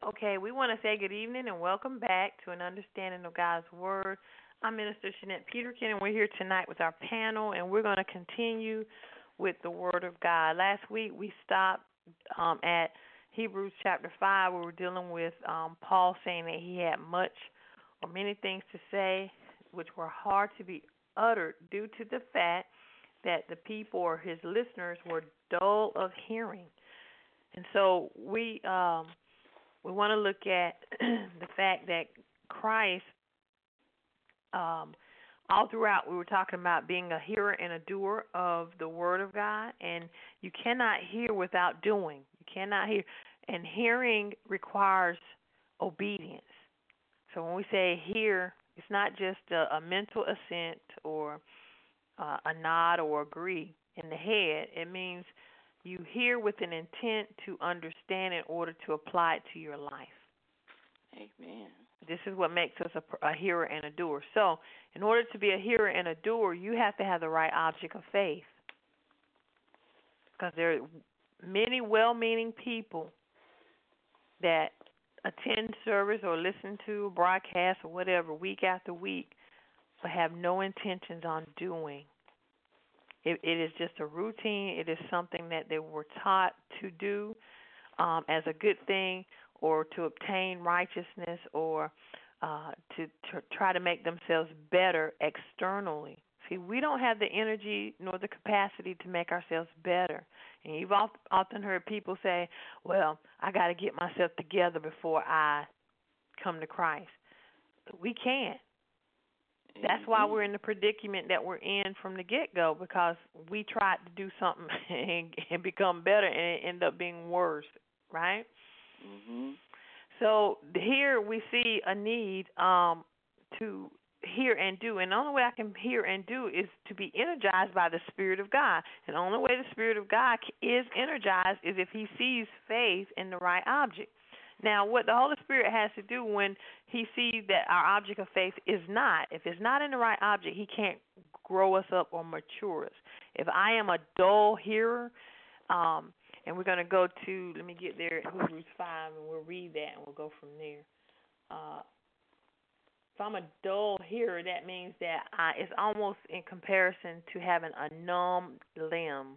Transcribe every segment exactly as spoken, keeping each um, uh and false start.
Okay, we want to say good evening and welcome back to an understanding of God's Word. I'm Minister Shanette Peterkin, and we're here tonight with our panel, and we're going to continue with the Word of God. Last week we stopped um, at Hebrews chapter five, where we're dealing with um, Paul saying that he had much or many things to say, which were hard to be uttered due to the fact that the people or his listeners were dull of hearing. And so we um, we want to look at the fact that Christ, um, all throughout, we were talking about being a hearer and a doer of the Word of God, and you cannot hear without doing. You cannot hear, and hearing requires obedience. So when we say hear, it's not just a, a mental assent or uh, a nod or agree in the head. It means you hear with an intent to understand in order to apply it to your life. Amen. This is what makes us a, a hearer and a doer. So in order to be a hearer and a doer, you have to have the right object of faith. Because there are many well-meaning people that attend service or listen to a broadcast or whatever week after week, but have no intentions on doing. It, it is just a routine. It is something that they were taught to do um, as a good thing, or to obtain righteousness, or uh, to, to try to make themselves better externally. See, we don't have the energy nor the capacity to make ourselves better. And you've often heard people say, well, I got to get myself together before I come to Christ. We can't. That's why we're in the predicament that we're in from the get-go, because we tried to do something and, and become better, and it ended up being worse, right? Mm-hmm. So here we see a need um, to hear and do, and the only way I can hear and do is to be energized by the Spirit of God. And the only way the Spirit of God is energized is if he sees faith in the right object. Now, what the Holy Spirit has to do when he sees that our object of faith is not, if it's not in the right object, he can't grow us up or mature us. If I am a dull hearer, um, and we're going to go to, let me get there, Hebrews five, and we'll read that, and we'll go from there. Uh, if I'm a dull hearer, that means that I, it's almost in comparison to having a numb limb,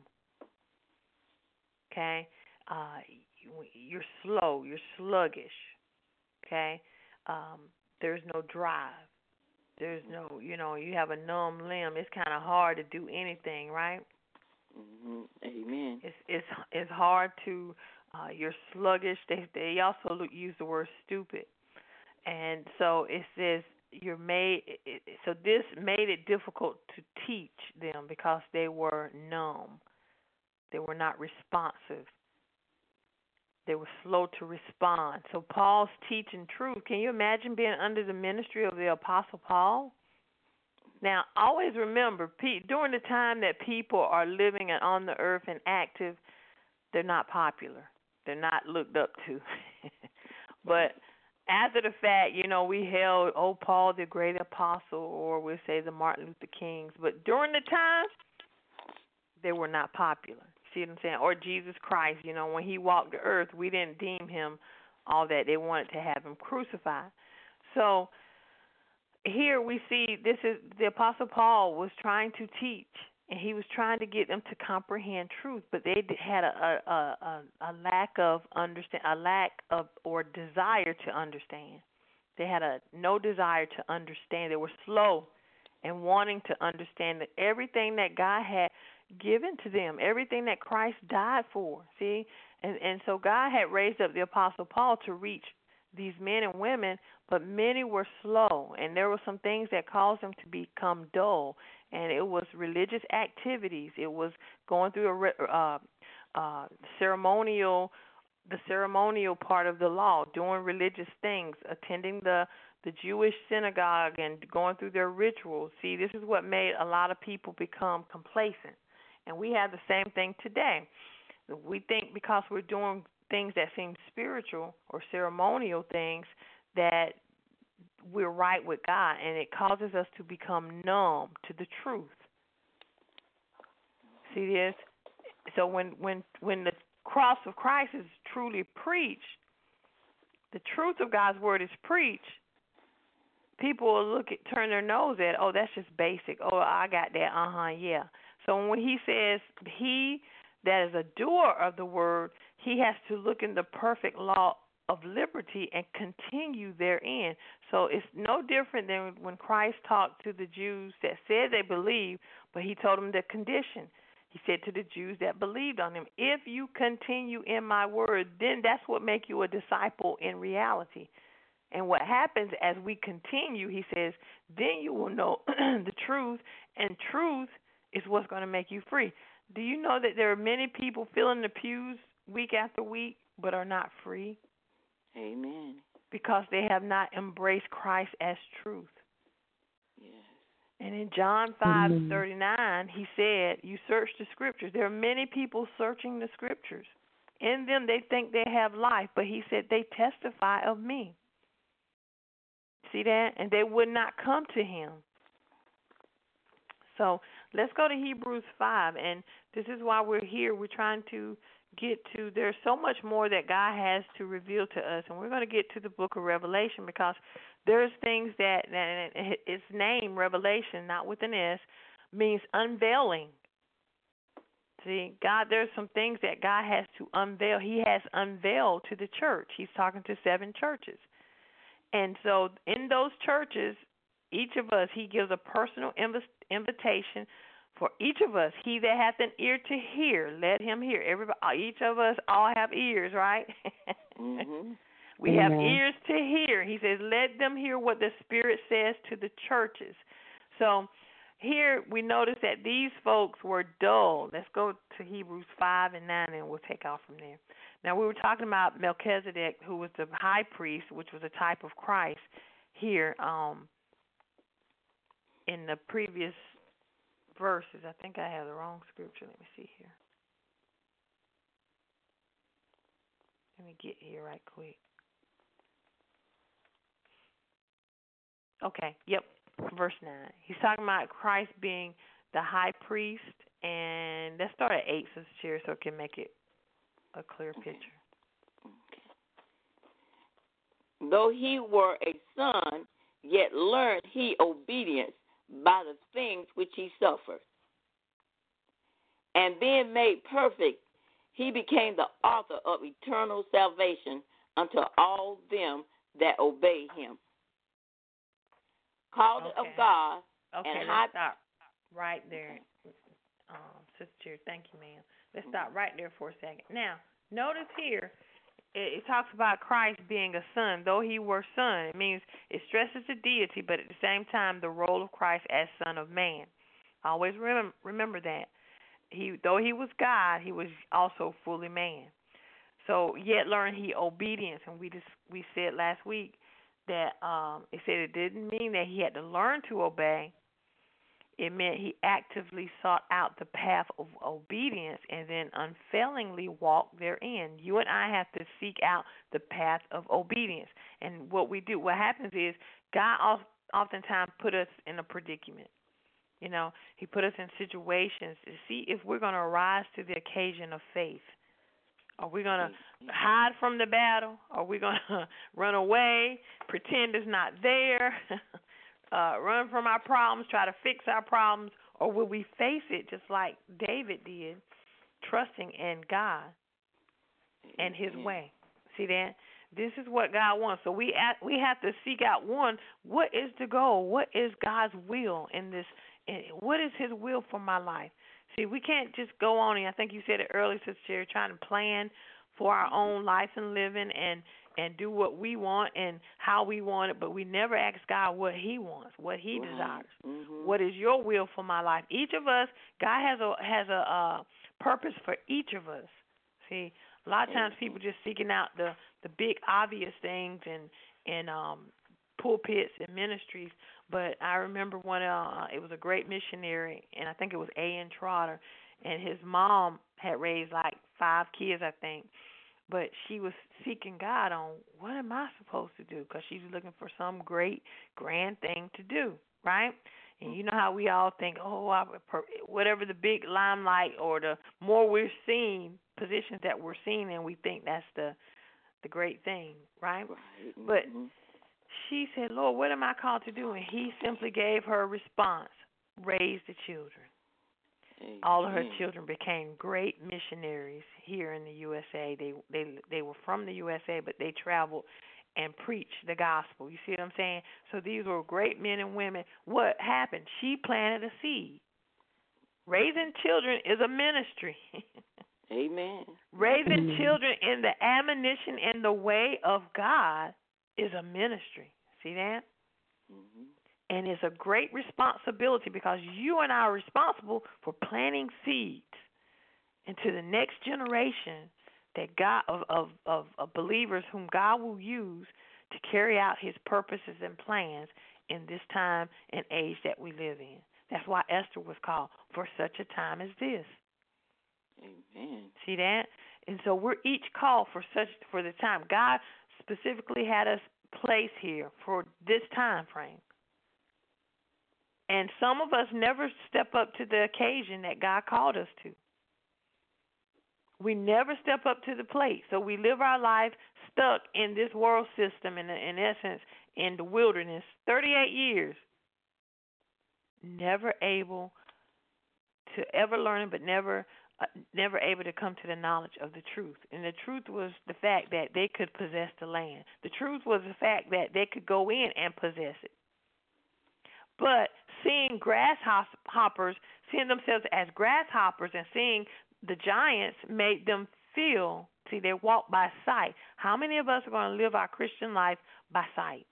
okay? Uh, you're slow, you're sluggish, okay? Um, there's no drive. There's no, you know, you have a numb limb. It's kind of hard to do anything, right? Mm-hmm. Amen. It's it's it's hard to. Uh, you're sluggish. They they also look, use the word stupid, and so it says you're made. It, it, so this made it difficult to teach them because they were numb. They were not responsive. They were slow to respond. So Paul's teaching truth. Can you imagine being under the ministry of the Apostle Paul? Now, always remember, during the time that people are living and on the earth and active, they're not popular. They're not looked up to. But after the fact, you know, we held, oh, Paul the great apostle, or we'll say the Martin Luther Kings. But during the time, they were not popular. See what I'm saying? Or Jesus Christ, you know, when he walked the earth, we didn't deem him all that. They wanted to have him crucified. So here we see this is the Apostle Paul was trying to teach, and he was trying to get them to comprehend truth, but they had a a, a, a lack of understand, a lack of or desire to understand. They had a no desire to understand. They were slow and wanting to understand that everything that God had given to them, everything that Christ died for. See, and and so God had raised up the Apostle Paul to reach these men and women, but many were slow, and there were some things that caused them to become dull. And it was religious activities. It was going through a uh, uh, ceremonial, the ceremonial part of the law, doing religious things, attending the the Jewish synagogue, and going through their rituals. See, this is what made a lot of people become complacent. And we have the same thing today. We think because we're doing things that seem spiritual or ceremonial things that we're right with God, and it causes us to become numb to the truth. See this? So when when when the cross of Christ is truly preached, the truth of God's word is preached, people will look at, turn their nose at, oh, that's just basic. Oh, I got that. Uh huh. Yeah. So when he says he that is a doer of the word, he has to look in the perfect law of liberty and continue therein. So it's no different than when Christ talked to the Jews that said they believed, but he told them the condition. He said to the Jews that believed on him, if you continue in my word, then that's what make you a disciple in reality. And what happens as we continue, he says, then you will know the truth, and truth is what's going to make you free. Do you know that there are many people filling the pews week after week but are not free? Amen. Because they have not embraced Christ as truth. Yes. And in John five thirty-nine, he said, you search the scriptures. There are many people searching the scriptures. In them they think they have life, but he said they testify of me. See that? And they would not come to him. So let's go to Hebrews five, and this is why we're here. We're trying to get to, there's so much more that God has to reveal to us, and we're going to get to the book of Revelation because there's things that, that its name, Revelation, not with an S, means unveiling. See, God, there's some things that God has to unveil. He has unveiled to the church. He's talking to seven churches. And so in those churches, each of us, he gives a personal inv- invitation for each of us. He that hath an ear to hear, let him hear. Everybody, each of us all have ears, right? Mm-hmm. We have ears to hear. He says, let them hear what the Spirit says to the churches. So here we notice that these folks were dull. Let's go to Hebrews five and nine, and we'll take off from there. Now, we were talking about Melchizedek, who was the high priest, which was a type of Christ here um, in the previous verses. I think I have the wrong scripture. Let me see here. Let me get here right quick. Okay, yep, verse nine. He's talking about Christ being the high priest, and let's start at eight, Sister Cherry, so it can make it a clear picture. Okay. Though he were a son, yet learned he obedience by the things which he suffered. And being made perfect, he became the author of eternal salvation unto all them that obey him. Called Okay. of God Okay, and let's high... stop right there. Um, Sister Cherry, thank you, ma'am. Let's stop right there for a second. Now, notice here, it, it talks about Christ being a son. Though he were son, it means it stresses the deity, but at the same time, the role of Christ as Son of Man. Always remember, remember that. He, though he was God, he was also fully man. So, yet learn he obedience, and we just we said last week that um, it said it didn't mean that he had to learn to obey. It meant he actively sought out the path of obedience and then unfailingly walked therein. You and I have to seek out the path of obedience. And what we do, what happens is God oftentimes put us in a predicament. You know, he put us in situations to see if we're going to rise to the occasion of faith. Are we going to hide from the battle? Are we going to run away, pretend it's not there? Uh, run from our problems, try to fix our problems, or will we face it just like David did, trusting in God and his way? See that? This is what God wants. So we at, we have to seek out, one, what is the goal? What is God's will in this? In, what is his will for my life? See, we can't just go on, and I think you said it earlier, Sister Cherry, trying to plan for our own life and living and and do what we want and how we want it, but we never ask God what he wants, what he Right. desires. Mm-hmm. What is your will for my life? Each of us, God has a has a uh, purpose for each of us. See, a lot of times people just seeking out the, the big obvious things and and um, pulpits and ministries, but I remember when uh, it was a great missionary, and I think it was A N Trotter, and his mom had raised like five kids, I think. But she was seeking God on what am I supposed to do, because she was looking for some great, grand thing to do, right? And you know how we all think, oh, I, whatever the big limelight or the more we're seeing, positions that we're seeing, and we think that's the the great thing, right? Right. But Mm-hmm. she said, Lord, what am I called to do? And he simply gave her a response, raise the children. Amen. All of her children became great missionaries here in the U S A. They they they were from the U S A, but they traveled and preached the gospel. You see what I'm saying? So these were great men and women. What happened? She planted a seed. Raising children is a ministry. Amen. Raising Amen. children in the admonition and the way of God is a ministry. See that? Mm-hmm. And it's a great responsibility because you and I are responsible for planting seeds into the next generation that God of, of, of, of believers whom God will use to carry out his purposes and plans in this time and age that we live in. That's why Esther was called for such a time as this. Amen. See that? And so we're each called for such for the time. God specifically had us placed here for this time frame. And some of us never step up to the occasion that God called us to. We never step up to the plate. So we live our life stuck in this world system, in, in essence, in the wilderness, thirty-eight years, never able to ever learn, but never uh, never able to come to the knowledge of the truth. And the truth was the fact that they could possess the land. The truth was the fact that they could go in and possess it. But seeing grasshoppers, seeing themselves as grasshoppers and seeing the giants made them feel, see, they walk by sight. How many of us are going to live our Christian life by sight?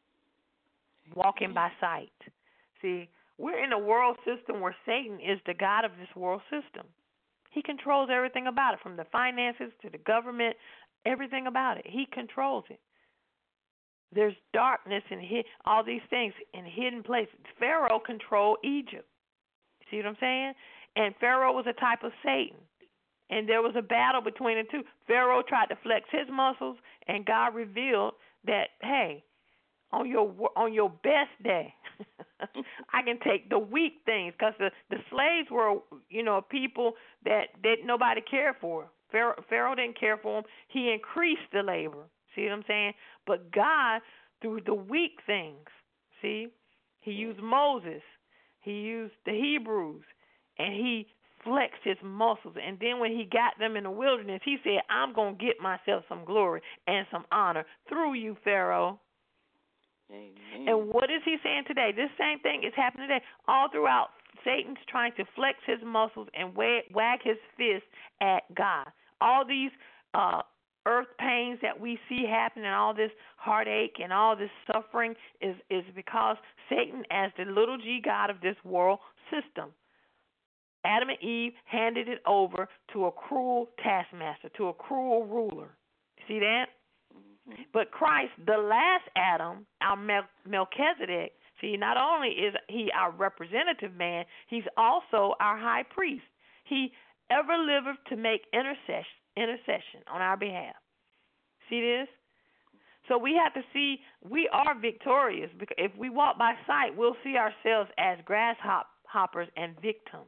Walking by sight. See, we're in a world system where Satan is the God of this world system. He controls everything about it, from the finances to the government, everything about it. He controls it. There's darkness and all these things in hidden places. Pharaoh controlled Egypt. See what I'm saying? And Pharaoh was a type of Satan. And there was a battle between the two. Pharaoh tried to flex his muscles, and God revealed that, hey, on your on your best day, I can take the weak things, because the, the slaves were, you know, people that, that nobody cared for. Pharaoh, Pharaoh didn't care for them. He increased the labor. See what I'm saying? But God, through the weak things, see, he used Moses, he used the Hebrews, and he flexed his muscles. And then when he got them in the wilderness, he said, I'm going to get myself some glory and some honor through you, Pharaoh. Amen. And what is he saying today? This same thing is happening today. All throughout, Satan's trying to flex his muscles and wag his fist at God. All these uh, earth pains that we see happening, all this heartache and all this suffering is, is because Satan, as the little g God of this world system, Adam and Eve handed it over to a cruel taskmaster, to a cruel ruler. See that? Mm-hmm. But Christ, the last Adam, our Mel- Melchizedek, see, not only is he our representative man, he's also our high priest. He ever liveth to make intercession, intercession on our behalf. See this? So we have to see we are victorious, because if we walk by sight, we'll see ourselves as grasshoppers and victims.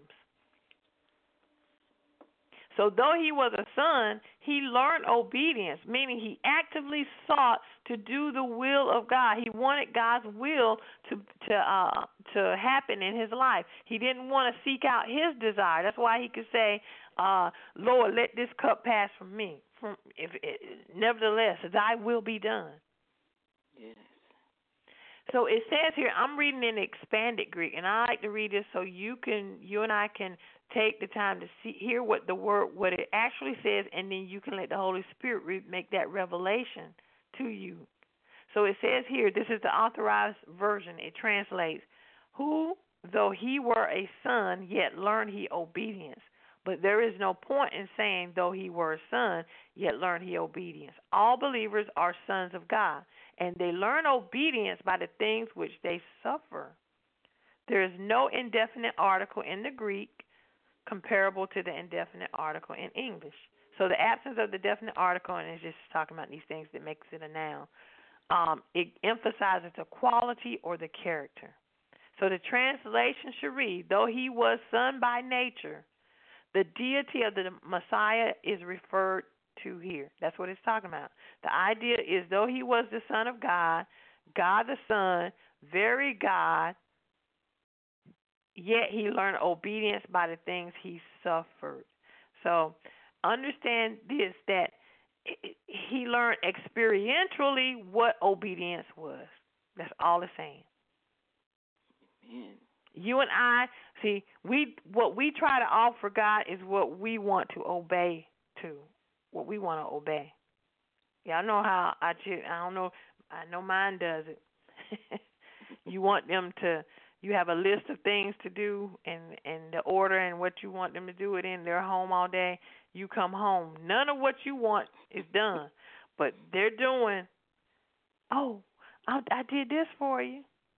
So though he was a son, he learned obedience, meaning he actively sought to do the will of God. He wanted God's will to to uh, to happen in his life. He didn't want to seek out his desire. That's why he could say, uh, "Lord, let this cup pass from me. From if it, nevertheless, thy will be done." Yes. So it says here, I'm reading in expanded Greek, and I like to read this so you can, you and I can take the time to see, hear what the word, what it actually says, and then you can let the Holy Spirit re- make that revelation to you. So it says here, this is the authorized version. It translates, "Who, though he were a son, yet learned he obedience. But there is no point in saying, though he were a son, yet learned he obedience. All believers are sons of God, and they learn obedience by the things which they suffer." There is no indefinite article in the Greek comparable to the indefinite article in English. So the absence of the definite article, and it's just talking about these things that makes it a noun, um, it emphasizes the quality or the character. So the translation should read, "Though he was son by nature, the deity of the Messiah is referred to here. That's what it's talking about. The idea is though he was the Son of God, God the Son, very God, yet he learned obedience by the things he suffered. So understand this, that he learned experientially what obedience was. That's all it's saying. Amen. You and I, see, we what we try to offer God is what we want to obey to, what we want to obey. Y'all know how I, I don't know, I know mine does it. You want them to, you have a list of things to do and, and the order and what you want them to do it in. They're home all day. You come home. None of what you want is done. But they're doing, oh, I, I did this for you.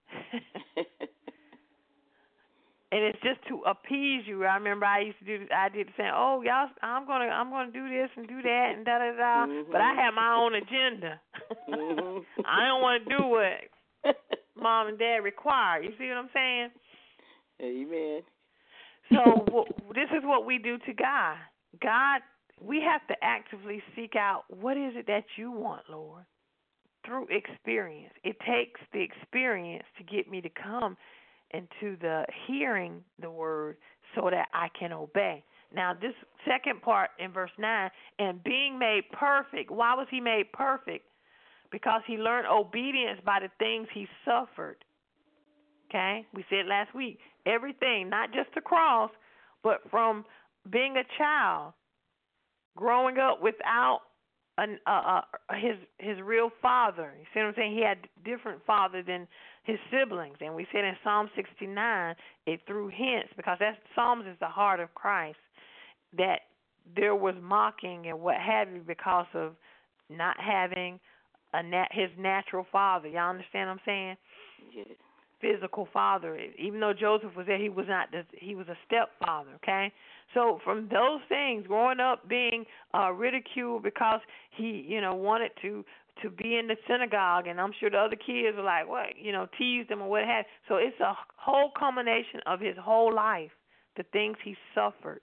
And it's just to appease you. I remember I used to do. I did the same. Oh, y'all, I'm gonna, I'm gonna do this and do that and da da da. Mm-hmm. But I have my own agenda. Mm-hmm. I don't want to do what Mom and Dad require. You see what I'm saying? Amen. So well, this is what we do to God. God, we have to actively seek out what is it that you want, Lord, through experience. It takes the experience to get me to come into the hearing the word so that I can obey. Now, this second part in verse nine, and being made perfect. Why was he made perfect? Because he learned obedience by the things he suffered. Okay? We said last week, everything, not just the cross, but from being a child, growing up without an, uh, uh, his his real father. You see what I'm saying? He had a different father than his siblings. And we said in Psalm sixty-nine, it threw hints, because that's, Psalms is the heart of Christ, that there was mocking and what have you because of not having a nat- his natural father. Y'all understand what I'm saying? Yes. Physical father. Even though Joseph was there, he was not. The, he was a stepfather. Okay, so from those things, growing up being uh, ridiculed because he, you know, wanted to to be in the synagogue, and I'm sure the other kids were like, what, you know, teased him or what have. So it's a whole culmination of his whole life, the things he suffered.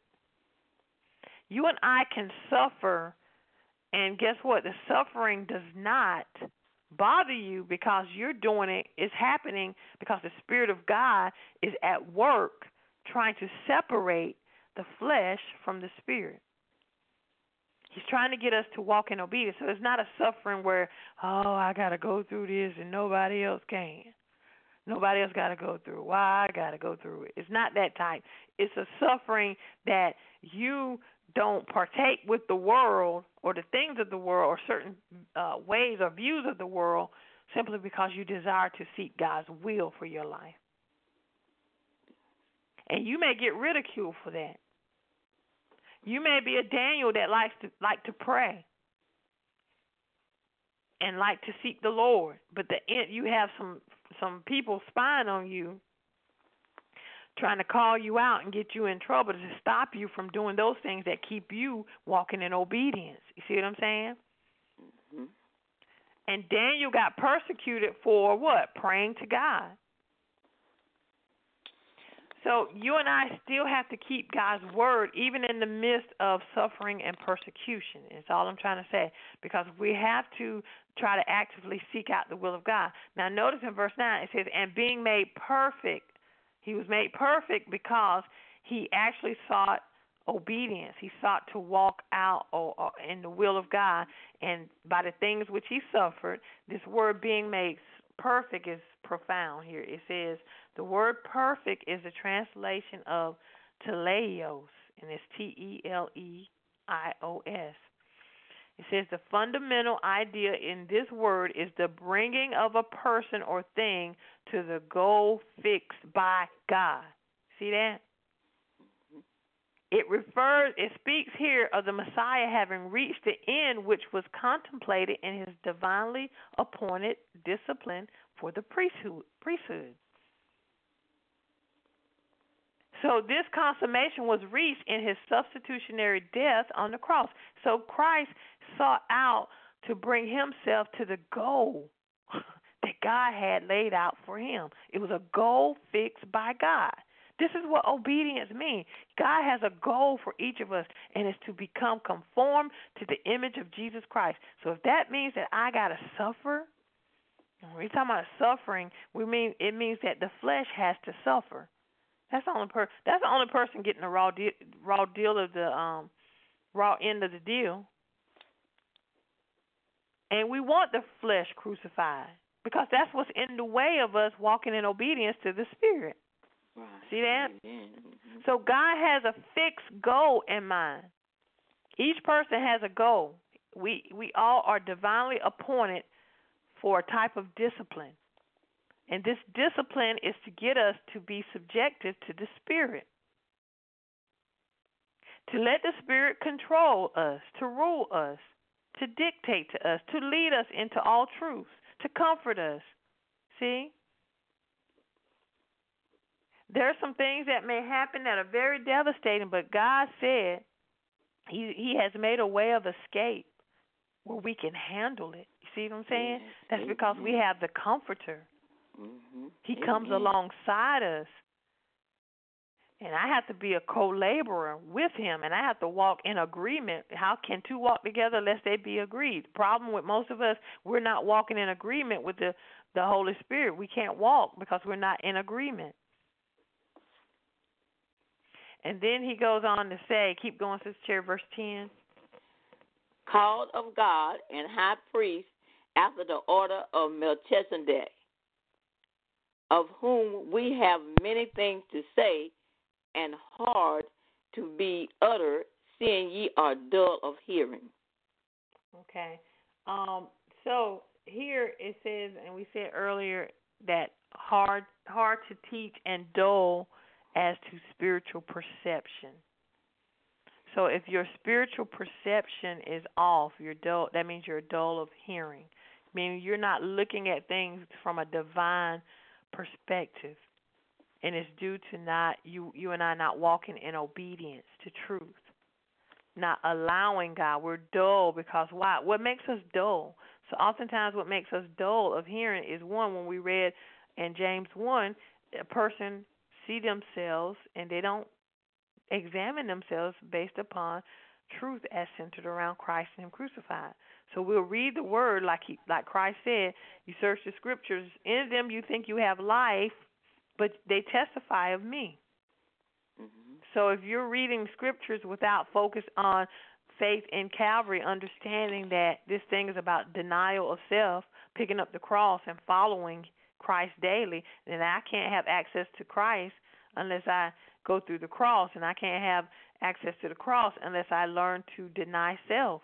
You and I can suffer, and guess what? The suffering does not bother you because you're doing it. It's happening because the Spirit of God is at work trying to separate the flesh from the spirit. He's trying to get us to walk in obedience. So it's not a suffering where, oh, I got to go through this and nobody else can. Nobody else got to go through. Why I got to go through it? It's not that type. It's a suffering that you don't partake with the world or the things of the world or certain uh, ways or views of the world simply because you desire to seek God's will for your life. And you may get ridiculed for that. You may be a Daniel that likes to like to pray and like to seek the Lord, but the you have some some people spying on you, trying to call you out and get you in trouble to stop you from doing those things that keep you walking in obedience. You see what I'm saying? Mm-hmm. And Daniel got persecuted for what? Praying to God. So you and I still have to keep God's word even in the midst of suffering and persecution. That's all I'm trying to say, because we have to try to actively seek out the will of God. Now notice in verse nine it says, and being made perfect. He was made perfect because he actually sought obedience. He sought to walk out or, or in the will of God, and by the things which he suffered. This word being made perfect is profound here. It says the word perfect is a translation of teleios, and it's T E L E I O S. It says the fundamental idea in this word is the bringing of a person or thing to the goal fixed by God. See that? It refers, it speaks here of the Messiah having reached the end which was contemplated in his divinely appointed discipline for the priesthood. priesthood. So this consummation was reached in his substitutionary death on the cross. So Christ sought out to bring himself to the goal that God had laid out for him. It was a goal fixed by God. This is what obedience means. God has a goal for each of us, and it's to become conformed to the image of Jesus Christ. So if that means that I got to suffer, when we're talking about suffering, we mean it means that the flesh has to suffer. That's the only per. That's the only person getting the raw deal, raw deal of the um, raw end of the deal. And we want the flesh crucified because that's what's in the way of us walking in obedience to the Spirit. Right. See that? Mm-hmm. So God has a fixed goal in mind. Each person has a goal. We we all are divinely appointed for a type of discipline. And this discipline is to get us to be subjected to the Spirit. To let the Spirit control us, to rule us, to dictate to us, to lead us into all truths, to comfort us. See? There are some things that may happen that are very devastating, but God said He He has made a way of escape where we can handle it. You see what I'm saying? Yes. That's Amen. because we have the Comforter. Mm-hmm. He Amen. comes alongside us. And I have to be a co-laborer with Him, and I have to walk in agreement. How can two walk together lest they be agreed? The problem with most of us, we're not walking in agreement with the, the Holy Spirit. We can't walk because we're not in agreement. And then he goes on to say, keep going, Sister Cherry, verse ten. Called of God and high priest after the order of Melchizedek, of whom we have many things to say and hard to be uttered, seeing ye are dull of hearing. Okay. Um, so here it says, and we said earlier that hard hard to teach and dull as to spiritual perception. So if your spiritual perception is off, you're dull, that means you're dull of hearing, meaning you're not looking at things from a divine perspective. And it's due to not you you and I not walking in obedience to truth, not allowing God. We're dull because why? What makes us dull? So oftentimes what makes us dull of hearing is, one, when we read in James one, a person see themselves and they don't examine themselves based upon truth as centered around Christ and Him crucified. So we'll read the word like he, like Christ said, you search the scriptures, in them you think you have life, but they testify of me. Mm-hmm. So if you're reading scriptures without focus on faith in Calvary, understanding that this thing is about denial of self, picking up the cross and following Christ daily, then I can't have access to Christ unless I go through the cross, and I can't have access to the cross unless I learn to deny self.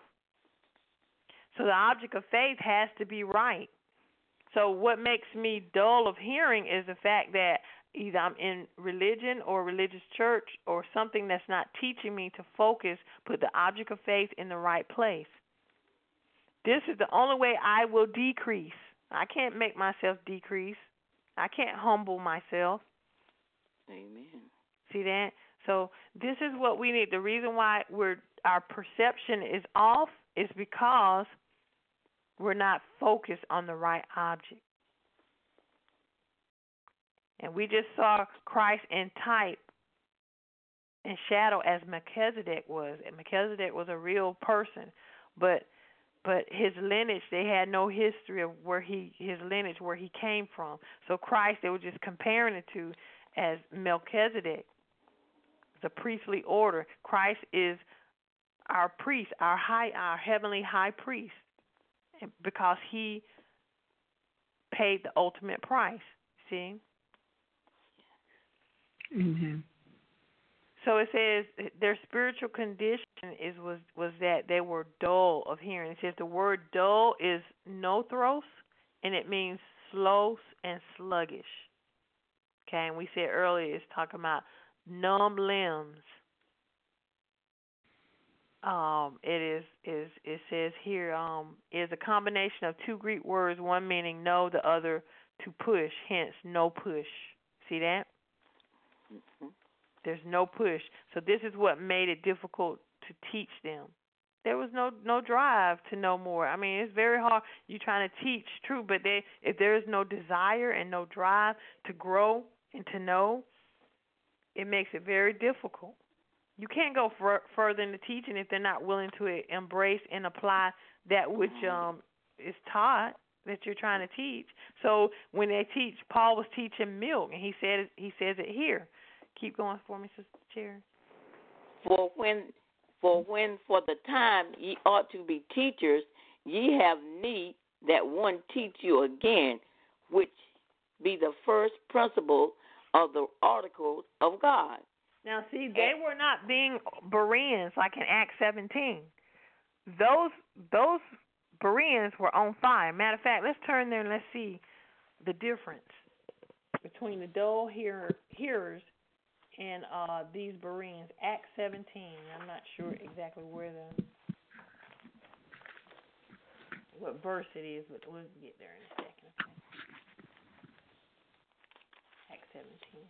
So the object of faith has to be right. So what makes me dull of hearing is the fact that either I'm in religion or religious church or something that's not teaching me to focus, put the object of faith in the right place. This is the only way I will decrease. I can't make myself decrease. I can't humble myself. Amen. See that? So this is what we need. The reason why we're our perception is off is because we're not focused on the right object. And we just saw Christ in type and shadow as Melchizedek was. And Melchizedek was a real person, but but his lineage, they had no history of where he his lineage where he came from. So Christ, they were just comparing it to as Melchizedek, the priestly order. Christ is our priest, our high, our heavenly high priest, because he paid the ultimate price. See? Mm-hmm. So it says their spiritual condition is was was that they were dull of hearing. It says the word dull is nothros, and it means slow and sluggish. Okay, and we said earlier it's talking about numb limbs. Um, it is is it says here um is a combination of two Greek words, one meaning no, the other to push. Hence, no push. See that? Mm-hmm. There's no push. So this is what made it difficult to teach them. There was no no drive to know more. I mean, it's very hard. You're trying to teach true, but they, if there is no desire and no drive to grow and to know, it makes it very difficult. You can't go fur- further in the teaching if they're not willing to embrace and apply that which um is taught that you're trying to teach. So when they teach, Paul was teaching milk, and he said he says it here. Keep going for me, Sister Cherry. For when, for when for the time ye ought to be teachers, ye have need that one teach you again, which be the first principle of the articles of God. Now, see, they were not being Bereans like in Acts seventeen. Those those Bereans were on fire. Matter of fact, let's turn there and let's see the difference between the dull hearer, hearers and uh, these Bereans. Acts seventeen. I'm not sure exactly where the what verse it is, but we'll get there in a second. Okay? Acts seventeen.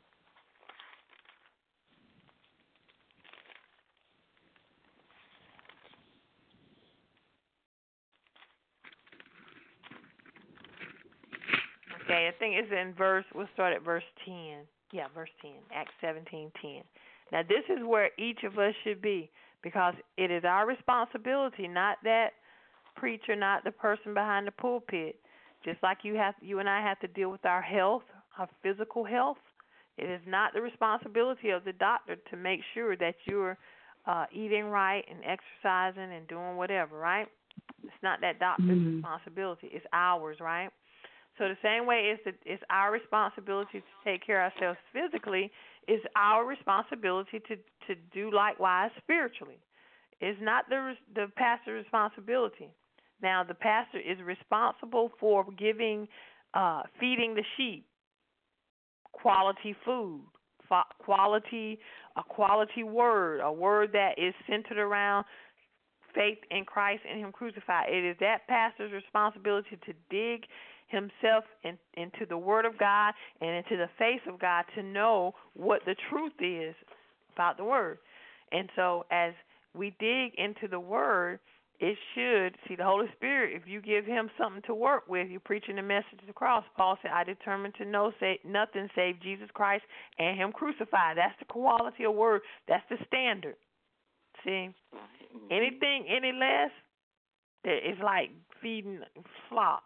Okay, I think it's in verse, we'll start at verse ten. Yeah, verse ten, Acts seventeen ten. Now, this is where each of us should be, because it is our responsibility, not that preacher, not the person behind the pulpit. Just like you have, you and I have to deal with our health, our physical health. It is not the responsibility of the doctor to make sure that you're uh, eating right and exercising and doing whatever, right? It's not that doctor's mm-hmm. responsibility. It's ours, right? So the same way it's, the, it's our responsibility to take care of ourselves physically, it's our responsibility to, to do likewise spiritually. It's not the the pastor's responsibility. Now, the pastor is responsible for giving, uh, feeding the sheep quality food, quality a quality word, a word that is centered around faith in Christ and Him crucified. It is that pastor's responsibility to dig himself in, into the Word of God and into the face of God to know what the truth is about the Word. And so as we dig into the Word, it should, see, the Holy Spirit, if you give Him something to work with, you're preaching the message of the cross. Paul said, I determined to know say, nothing save Jesus Christ and Him crucified. That's the quality of Word. That's the standard. See, anything any less, it's like feeding flock.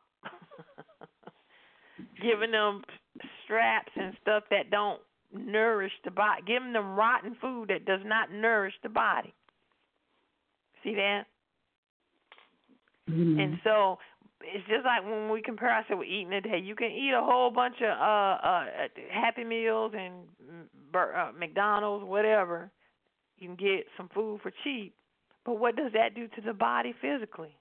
Giving them straps and stuff that don't nourish the body. Giving them rotten food that does not nourish the body. See that? Mm-hmm. And so it's just like when we compare ourselves with eating today. You can eat a whole bunch of uh, uh, Happy Meals and uh, McDonald's, whatever. You can get some food for cheap. But what does that do to the body physically?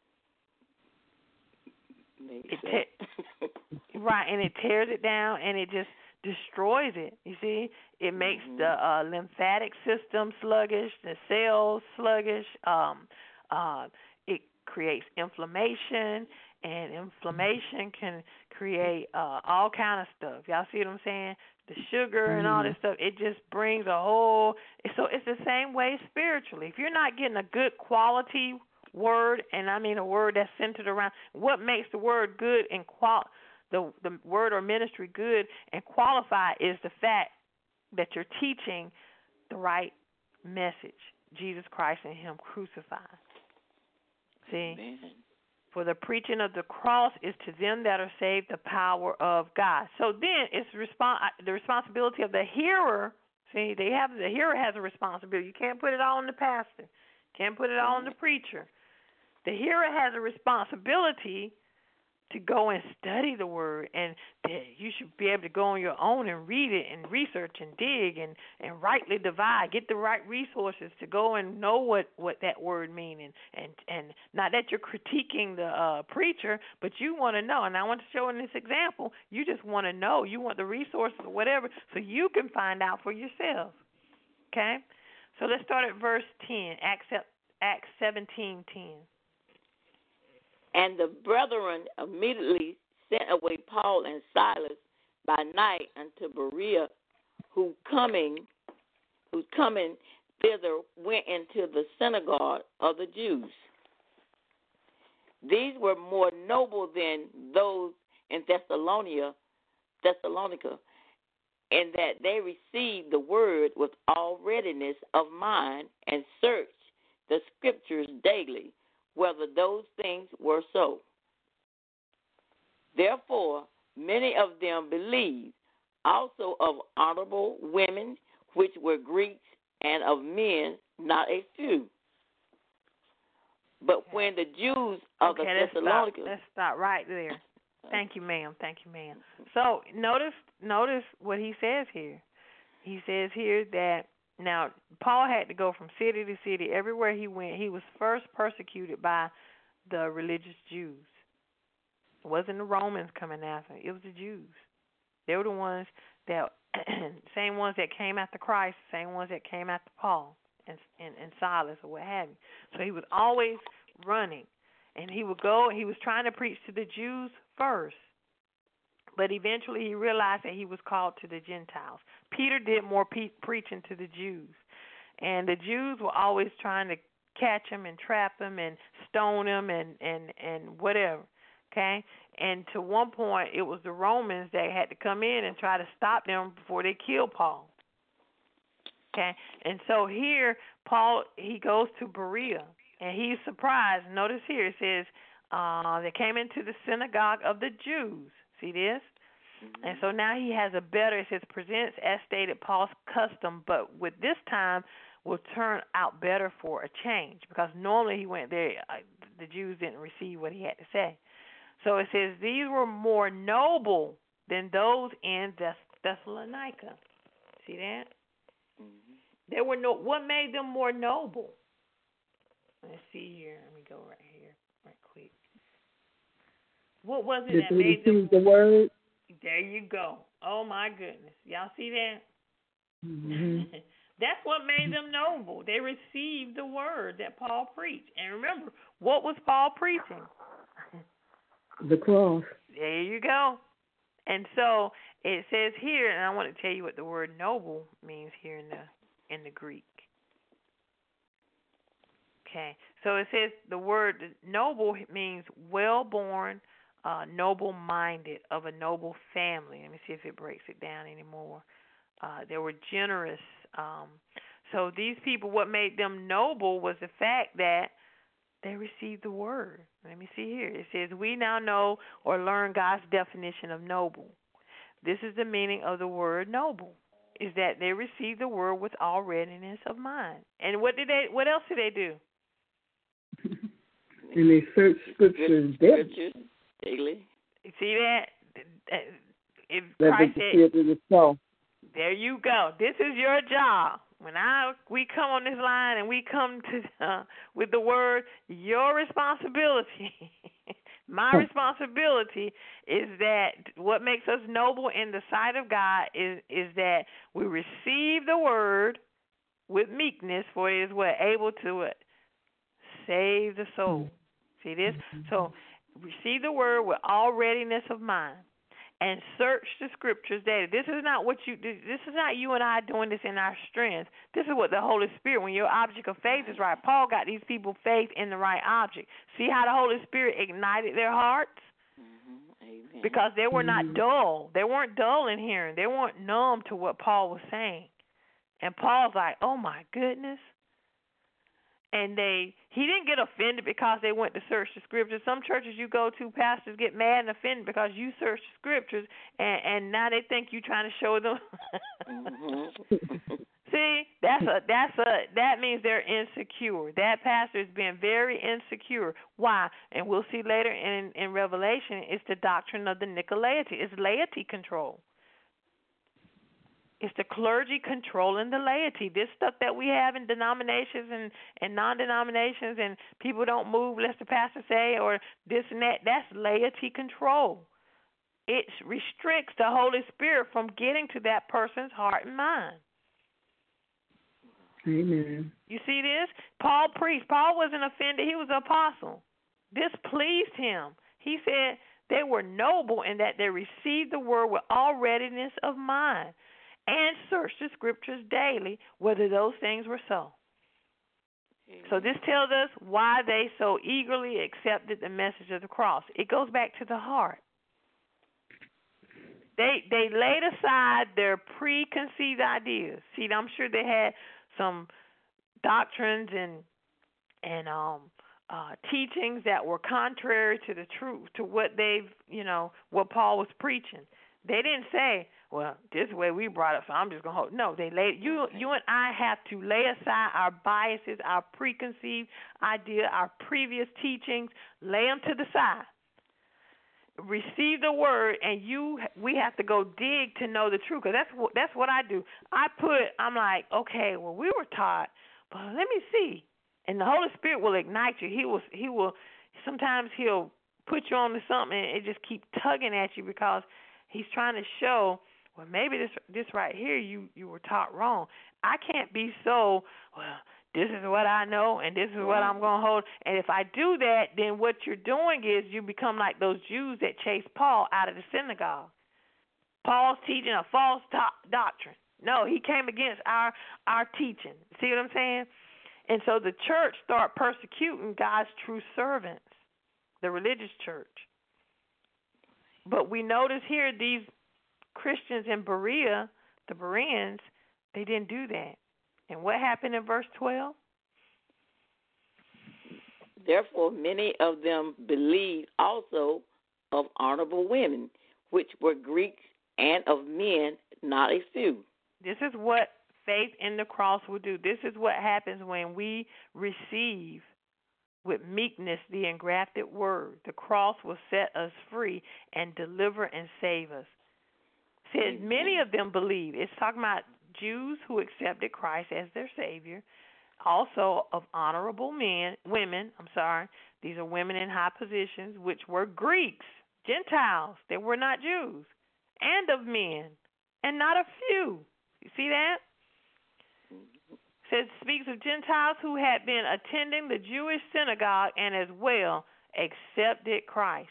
It te- right, and it tears it down, and it just destroys it. You see, it makes mm-hmm. the uh, lymphatic system sluggish, the cells sluggish. Um, uh, it creates inflammation, and inflammation can create uh, all kind of stuff. Y'all see what I'm saying? The sugar mm-hmm. and all this stuff. It just brings a whole. So it's the same way spiritually. If you're not getting a good quality word, and I mean a word that's centered around what makes the word good and qual the the word or ministry good and qualified is the fact that you're teaching the right message, Jesus Christ and Him crucified. See, Amen. For the preaching of the cross is to them that are saved the power of God. So then it's respons- the responsibility of the hearer. See, they have the hearer has a responsibility. You can't put it all on the pastor. Can't put it all on the preacher. The hearer has a responsibility to go and study the word, and you should be able to go on your own and read it and research and dig and, and rightly divide, get the right resources to go and know what, what that word means. And, and, and not that you're critiquing the uh, preacher, but you want to know. And I want to show in this example, you just want to know. You want the resources or whatever so you can find out for yourself. Okay? So let's start at verse ten, Acts, Acts seventeen ten. And the brethren immediately sent away Paul and Silas by night unto Berea, who coming, who coming thither went into the synagogue of the Jews. These were more noble than those in Thessalonica, Thessalonica, in that they received the word with all readiness of mind and searched the scriptures daily, whether those things were so. Therefore, many of them believed, also of honorable women, which were Greeks, and of men, not a few. But Okay. when the Jews of okay, the let's Thessalonians... Stop. Let's stop right there. Thank you, ma'am. Thank you, ma'am. So notice, notice what he says here. He says here that now Paul had to go from city to city. Everywhere he went, he was first persecuted by the religious Jews. It wasn't the Romans coming after him. It was the Jews. They were the ones that, same ones that came after Christ, same ones that came after Paul and, and, and Silas or what have you. So he was always running. And he would go, he was trying to preach to the Jews first. But eventually he realized that he was called to the Gentiles. Peter did more pe- preaching to the Jews. And the Jews were always trying to catch him and trap him and stone him and, and, and whatever. Okay? And to one point, it was the Romans that had to come in and try to stop them before they killed Paul. Okay? And so here, Paul, he goes to Berea. And he's surprised. Notice here it says, uh, they came into the synagogue of the Jews. See this? Mm-hmm. And so now he has a better, it says, presents as stated Paul's custom, but with this time will turn out better for a change. Because normally he went there, uh, the Jews didn't receive what he had to say. So it says, these were more noble than those in Thess- Thessalonica. See that? Mm-hmm. They were no. What made them more noble? Let's see here. Let me go right here, right quick. What was it Did that made them? the word? There you go. Oh my goodness, y'all see that? Mm-hmm. That's what made them noble. They received the word that Paul preached. And remember, what was Paul preaching? The cross. There you go. And so it says here, and I want to tell you what the word noble means here in the in the Greek. Okay, so it says the word noble means well-born, uh, noble-minded, of a noble family. Let me see if it breaks it down anymore. Uh, they were generous. Um, so these people, what made them noble was the fact that they received the word. Let me see here. It says, we now know or learn God's definition of noble. This is the meaning of the word noble, is that they received the word with all readiness of mind. And what did they? What else did they do? And they search scriptures daily. daily. See that? If that Christ said, it there you go. This is your job. When I we come on this line and we come to uh, with the word, your responsibility, my responsibility is that what makes us noble in the sight of God is is that we receive the word with meekness, for it is what able to what save the soul. See this? So receive the word with all readiness of mind, and search the scriptures daily. This is not what you. This is not you and I doing this in our strength. This is what the Holy Spirit. When your object of faith is right, Paul got these people faith in the right object. See how the Holy Spirit ignited their hearts? Mm-hmm. Amen. Because they were not dull. They weren't dull in hearing. They weren't numb to what Paul was saying. And Paul's like, oh my goodness. And they, he didn't get offended because they went to search the scriptures. Some churches you go to, pastors get mad and offended because you search the scriptures, and, and now they think you're trying to show them. Mm-hmm. See, that's a that's a that means they're insecure. That pastor is being very insecure. Why? And we'll see later in in Revelation. It's the doctrine of the Nicolaity. It's laity control. It's the clergy controlling the laity. This stuff that we have in denominations and, and non-denominations, and people don't move lest the pastor say, or this and that, that's laity control. It restricts the Holy Spirit from getting to that person's heart and mind. Amen. You see this? Paul preached. Paul wasn't offended. He was an apostle. This pleased him. He said they were noble in that they received the word with all readiness of mind, and search the scriptures daily, whether those things were so. Amen. So this tells us why they so eagerly accepted the message of the cross. It goes back to the heart. They they laid aside their preconceived ideas. See, I'm sure they had some doctrines and and um uh teachings that were contrary to the truth, to what they've you know what Paul was preaching. They didn't say, well, this is the way we brought up, so I'm just gonna hold. No, they laid you you and I have to lay aside our biases, our preconceived idea, our previous teachings, lay them to the side. Receive the word, and you we have to go dig to know the truth. Cause that's what that's what I do. I put I'm like, okay, well, we were taught, but let me see. And the Holy Spirit will ignite you. He will he will sometimes he'll put you on to something, and it just keep tugging at you because he's trying to show, well, maybe this this right here you you were taught wrong. I can't be so, well, this is what I know, and this is what I'm going to hold. And if I do that, then what you're doing is you become like those Jews that chased Paul out of the synagogue. Paul's teaching a false do- doctrine. No, he came against our our teaching. See what I'm saying? And so the church started persecuting God's true servants, the religious church. But we notice here these Christians in Berea, the Bereans, they didn't do that. And what happened in verse twelve? Therefore, many of them believed also of honorable women, which were Greeks, and of men, not a few. This is what faith in the cross will do. This is what happens when we receive with meekness the engrafted word. The cross will set us free and deliver and save us. It says many of them believe. It's talking about Jews who accepted Christ as their Savior, also of honorable men, women, I'm sorry, these are women in high positions, which were Greeks, Gentiles, they were not Jews, and of men, and not a few. You see that? It says, speaks of Gentiles who had been attending the Jewish synagogue and as well accepted Christ.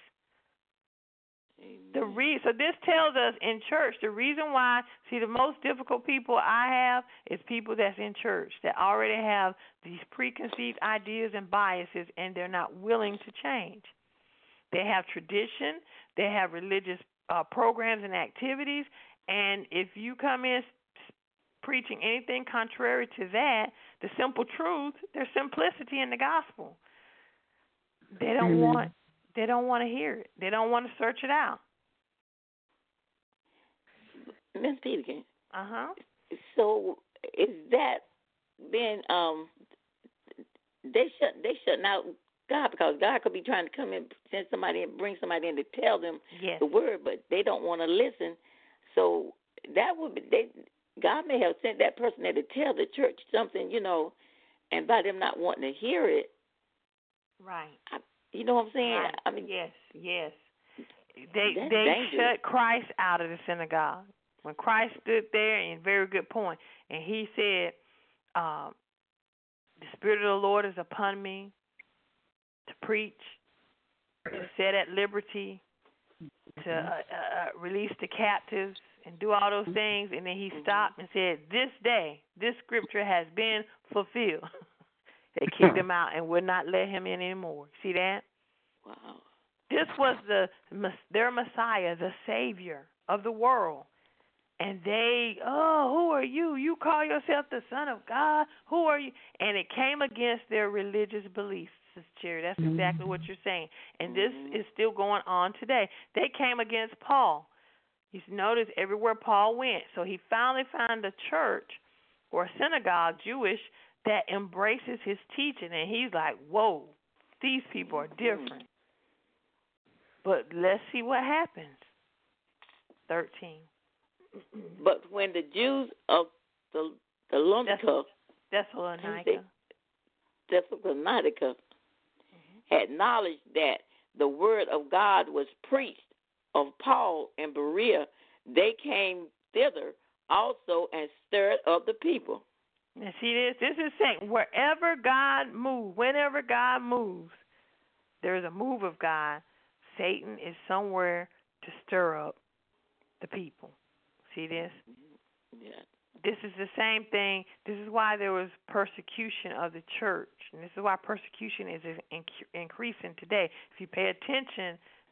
The re- so this tells us in church the reason why, see, the most difficult people I have is people that's in church that already have these preconceived ideas and biases, and they're not willing to change. They have tradition, they have religious uh, programs and activities, and if you come in preaching anything contrary to that, the simple truth, there's simplicity in the gospel. They don't Amen. want they don't want to hear it. They don't want to search it out. Miss Peterkin. Uh huh. So is that then um they shut they shutting out God, because God could be trying to come in, send somebody and bring somebody in to tell them yes. the word, but they don't want to listen. So that would be they. God may have sent that person there to tell the church something, you know, and by them not wanting to hear it, right? I, you know what I'm saying? Right. I mean, yes, yes. They that's they dangerous. shut Christ out of the synagogue. When Christ stood there, and very good point, and he said, uh, "The Spirit of the Lord is upon me to preach, to set at liberty, to uh, uh, release the captives, and do all those things." And then he stopped and said, "This day, this scripture has been fulfilled." They kicked him out and would not let him in anymore. See that? Wow. This was the their Messiah, the Savior of the world. And they, oh, who are you? You call yourself the Son of God? Who are you? And it came against their religious beliefs, Sister Cherry. That's exactly what you're saying. And this is still going on today. They came against Paul. You notice everywhere Paul went. So he finally found a church or a synagogue, Jewish, that embraces his teaching. And he's like, whoa, these people are different. But let's see what happens. thirteen. But when the Jews of the the Thessalonica, Thessalonica, Thessalonica mm-hmm. had knowledge that the word of God was preached of Paul and Berea, they came thither also and stirred up the people. Now see this? This is saying wherever God moves, whenever God moves, there's a move of God. Satan is somewhere to stir up the people. See this? Yeah. This is the same thing. This is why there was persecution of the church. And this is why persecution is in- increasing today. If you pay attention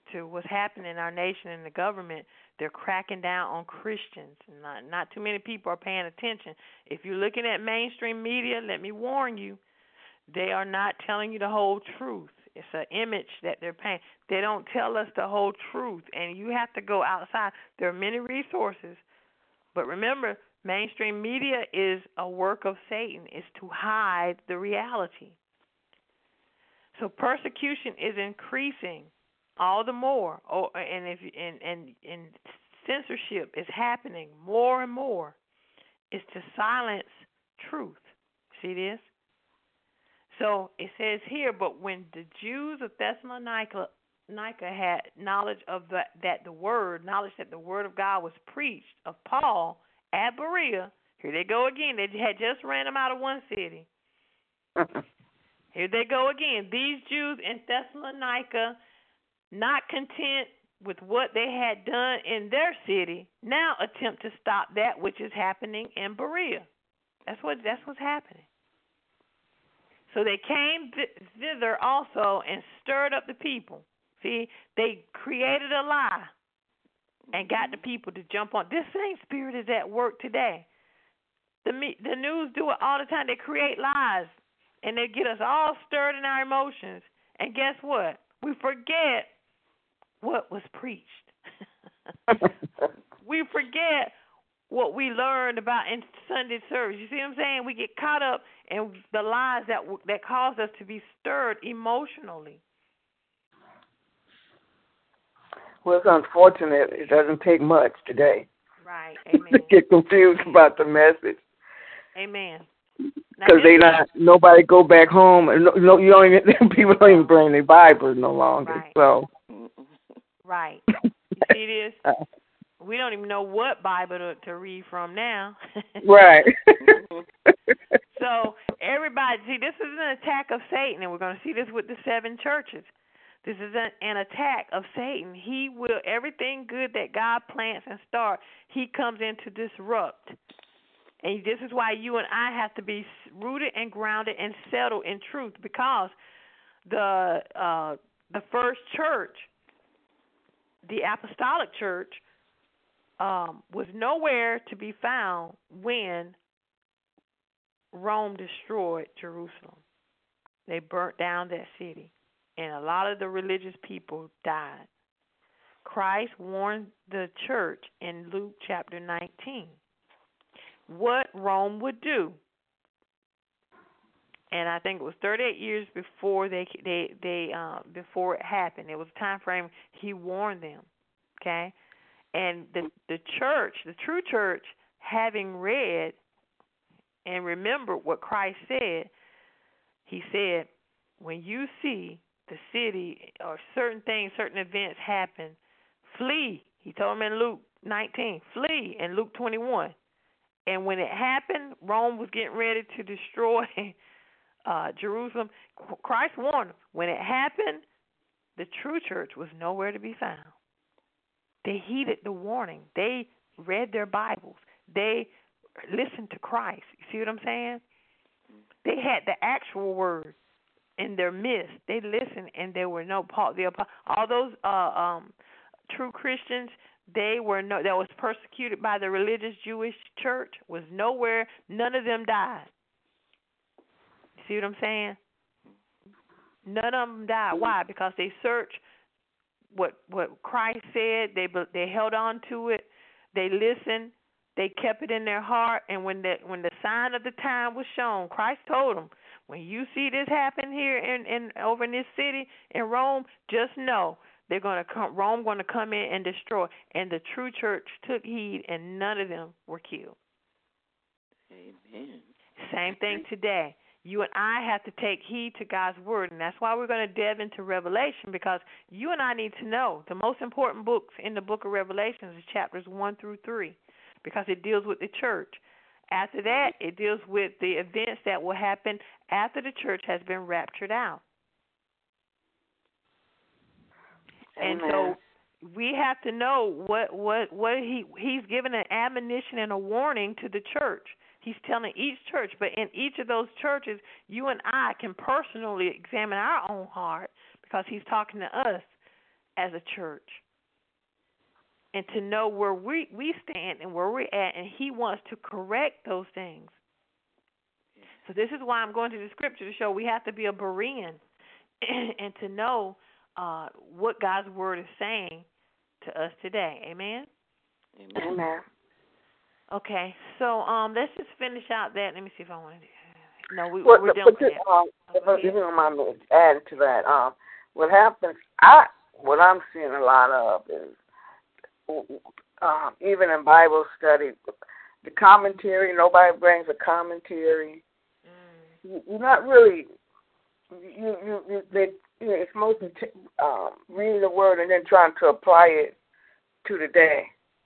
to what's happening in our nation and the government, they're cracking down on Christians. Not, not too many people are paying attention. If you're looking at mainstream media, let me warn you, they are not telling you the whole truth. It's an image that they're painting. They don't tell us the whole truth, and you have to go outside. There are many resources, but remember, mainstream media is a work of Satan. It's to hide the reality. So persecution is increasing all the more, oh, and if and, and and censorship is happening more and more. It's to silence truth. See this? So it says here, but when the Jews of Thessalonica had knowledge of the, that the word, knowledge that the word of God was preached of Paul at Berea, here they go again. They had just ran him out of one city. Here they go again. These Jews in Thessalonica, not content with what they had done in their city, now attempt to stop that which is happening in Berea. That's what that's what's happening. So they came thither also and stirred up the people. See, they created a lie and got the people to jump on. This same spirit is at work today. The the news do it all the time. They create lies, and they get us all stirred in our emotions. And guess what? We forget what was preached. We forget what we learned about in Sunday service. You see what I'm saying? We get caught up in the lies that that cause us to be stirred emotionally. Well, it's unfortunate. It doesn't take much today. Right. Amen. To get confused about the message. Amen. Because they not nobody go back home. No, no, you don't even people don't even bring their Bibles no longer. Right. So. Right. You see this? We don't even know what Bible to, to read from now. Right. So everybody, see, this is an attack of Satan, and we're going to see this with the seven churches. This is an, an attack of Satan. He will, everything good that God plants and starts, he comes in to disrupt. And this is why you and I have to be rooted and grounded and settled in truth, because the uh, the first church, the apostolic church, um, was nowhere to be found when Rome destroyed Jerusalem. They burnt down that city, and a lot of the religious people died. Christ warned the church in Luke chapter nineteen what Rome would do. And I think it was thirty-eight years before they they they uh, before it happened. It was a time frame he warned them. Okay, and the the church, the true church, having read and remembered what Christ said, he said, when you see the city or certain things, certain events happen, flee. He told them in Luke nineteen, flee in Luke twenty-one. And when it happened, Rome was getting ready to destroy uh, Jerusalem. Christ warned them. When it happened, the true church was nowhere to be found. They heeded the warning. They read their Bibles. They listened to Christ. You see what I'm saying? They had the actual word in their midst. They listened, and there were no Paul. The all those uh, um, true Christians, they were no that was persecuted by the religious Jewish church, was nowhere. None of them died. You see what I'm saying? None of them died. Why? Because they searched what what Christ said. They they held on to it. They listened. They kept it in their heart. And when the when the sign of the time was shown, Christ told them, when you see this happen here in, in over in this city in Rome, just know they're going to come. Rome going to come in and destroy. And the true church took heed, and none of them were killed. Amen. Same thing today. You and I have to take heed to God's word, and that's why we're going to delve into Revelation, because you and I need to know the most important books in the book of Revelation is chapters one through three, because it deals with the church. After that, it deals with the events that will happen after the church has been raptured out. Amen. And so we have to know what what what he he's given an admonition and a warning to the church. He's telling each church, but in each of those churches, you and I can personally examine our own heart, because he's talking to us as a church, and to know where we, we stand and where we're at, and he wants to correct those things. So this is why I'm going to the scripture to show we have to be a Berean and to know uh, what God's word is saying to us today. Amen? Amen. Amen. Okay, so um, let's just finish out that. Let me see if I want to do No, we, Well, we're done but with this, that. um, if, Go if you ahead. don't mind me adding to that, um, what happens, I, what I'm seeing a lot of is, um, even in Bible study, the commentary, nobody brings a commentary. Mm. You, you're not really, you, you, you, they, you know, it's mostly t- um, reading the word and then trying to apply it to the day.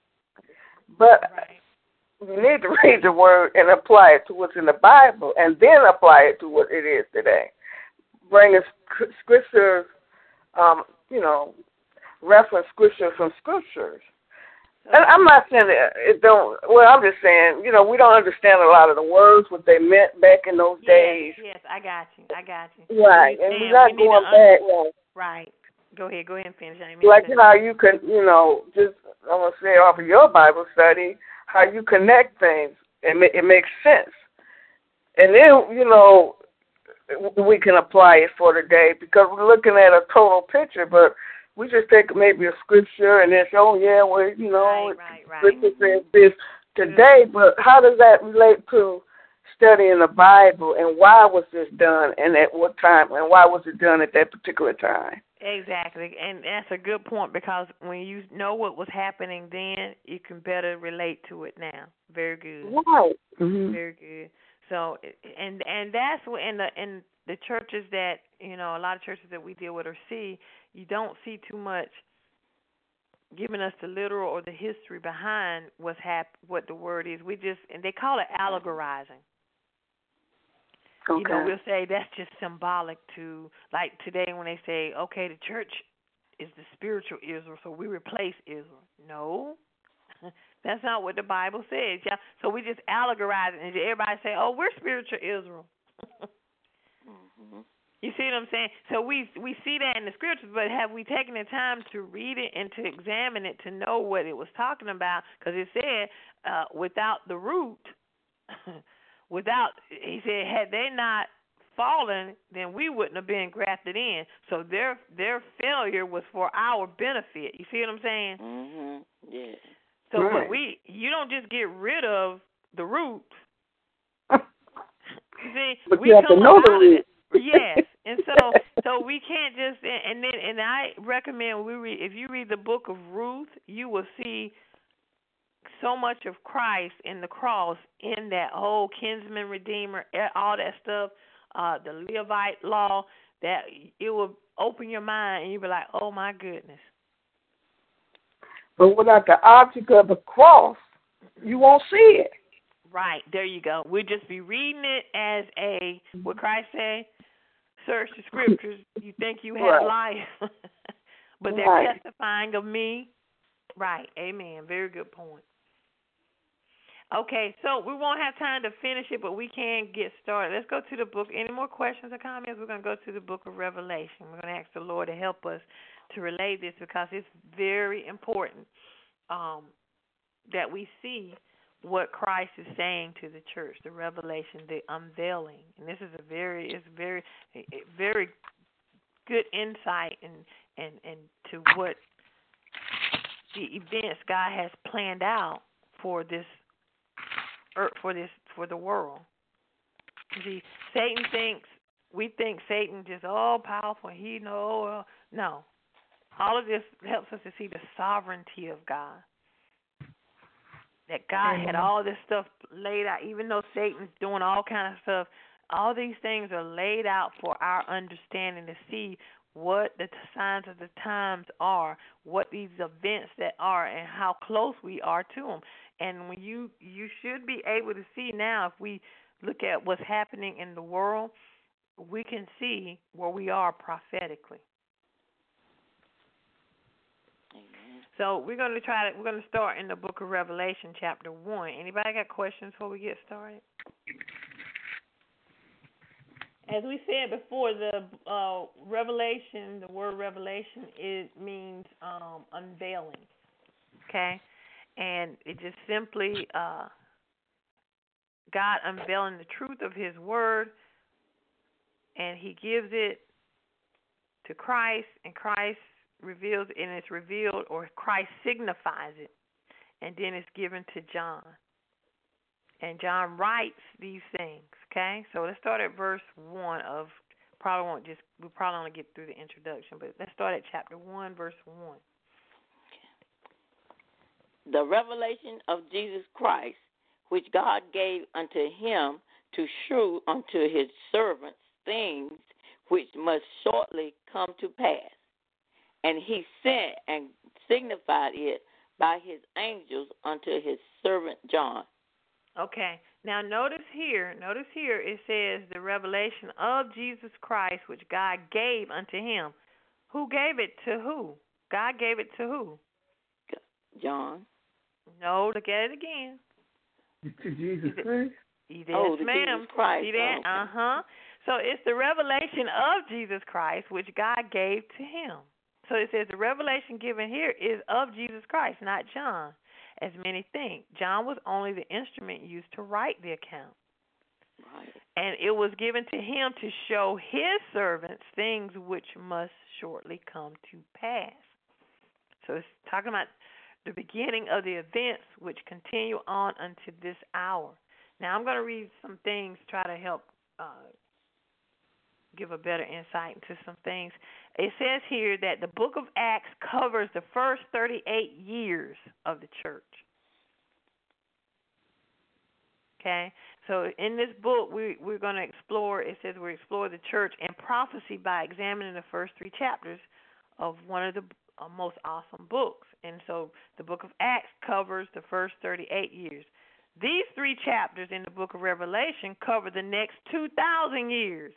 But Right. you need to read the word and apply it to what's in the Bible and then apply it to what it is today. Bring scriptures, um, you know, reference scriptures from scriptures. And I'm not saying that it don't, well, I'm just saying, you know, we don't understand a lot of the words, what they meant back in those yes, days. Yes, I got you. I got you. Right, and we're not we going un- back. You know, right. Go ahead. Go ahead and finish. I mean, like, you know, how you can, you know, just, I'm going to say off of your Bible study, how you connect things. It, ma- it makes sense. And then, you know, we can apply it for the day because we're looking at a total picture, but we just take maybe a scripture and then say, oh, yeah, well, you know, right, right, right. scripture says this today, but how does that relate to studying the Bible and why was this done and at what time and why was it done at that particular time? Exactly, and that's a good point because when you know what was happening then, you can better relate to it now. Very good. Right. Mm-hmm. Very good. So, and and that's what in the in the churches that you know a lot of churches that we deal with or see, you don't see too much giving us the literal or the history behind what's hap- what the word is. We just and they call it allegorizing. Okay. You know, we'll say that's just symbolic to, like today when they say, okay, the church is the spiritual Israel, so we replace Israel. No, that's not what the Bible says. Yeah, so we just allegorize it, and everybody say, oh, we're spiritual Israel. Mm-hmm. You see what I'm saying? So we we see that in the scriptures, but have we taken the time to read it and to examine it to know what it was talking about? Because it said, uh, without the root. Without, he said, had they not fallen, then we wouldn't have been grafted in. So their their failure was for our benefit. You see what I'm saying? Mm-hmm. Yeah. So right. but we, you don't just get rid of the root. You see, but we you have come to know up the out root. of it. Yes, and so so we can't just and then and I recommend we read if you read the book of Ruth, you will see so much of Christ in the cross, in that whole kinsman redeemer, all that stuff, uh, the Levite law, that it will open your mind and you'll be like, oh my goodness. But without the object of the cross, you won't see it. Right, there you go. We'll just be reading it as a, what Christ say, search the scriptures, you think you have right. life, but they're right. testifying of me. Right, amen, very good point. Okay, so we won't have time to finish it, but we can get started. Let's go to the book. Any more questions or comments? We're going to go to the book of Revelation. We're going to ask the Lord to help us to relay this because it's very important um, that we see what Christ is saying to the church, the revelation, the unveiling. And this is a very, it's very, very good insight and and and to what the events God has planned out for this. For this, for the world. See, Satan thinks we think Satan just all powerful. He know uh, no. All of this helps us to see the sovereignty of God. That God had all this stuff laid out, even though Satan's doing all kind of stuff. All these things are laid out for our understanding to see what the signs of the times are, what these events that are, and how close we are to them. And when you you should be able to see now, if we look at what's happening in the world, we can see where we are prophetically. Amen. So we're going to try to we're going to start in the book of Revelation, chapter one. Anybody got questions before we get started? as we said before, the uh, revelation, the word revelation, it means um, unveiling. Okay, and it just simply uh, God unveiling the truth of His word, and He gives it to Christ, and Christ reveals it, and it's revealed, or Christ signifies it, and then it's given to John. And John writes these things, okay? So let's start at verse one of, probably won't just, we'll probably only get through the introduction, but let's start at chapter one, verse one. The revelation of Jesus Christ, which God gave unto him to shew unto his servants things which must shortly come to pass. And he sent and signified it by his angels unto his servant John. Okay. Now notice here, notice here it says the revelation of Jesus Christ, which God gave unto him. Who gave it to who? God gave it to who? John. No, look at it again. To Jesus Christ? Yes, oh, to ma'am. Jesus Christ. See that? Oh. Uh-huh. So it's the revelation of Jesus Christ, which God gave to him. So it says the revelation given here is of Jesus Christ, not John, as many think. John was only the instrument used to write the account. Right. And it was given to him to show his servants things which must shortly come to pass. So it's talking about the beginning of the events which continue on unto this hour. Now I'm going to read some things, try to help uh, give a better insight into some things. It says here that the book of Acts covers the first thirty-eight years of the church. Okay, so in this book we, we're going to explore, it says we explore the church and prophecy by examining the first three chapters of one of the uh, most awesome books. And so the book of Acts covers the first thirty-eight years. These three chapters in the book of Revelation cover the next two thousand years.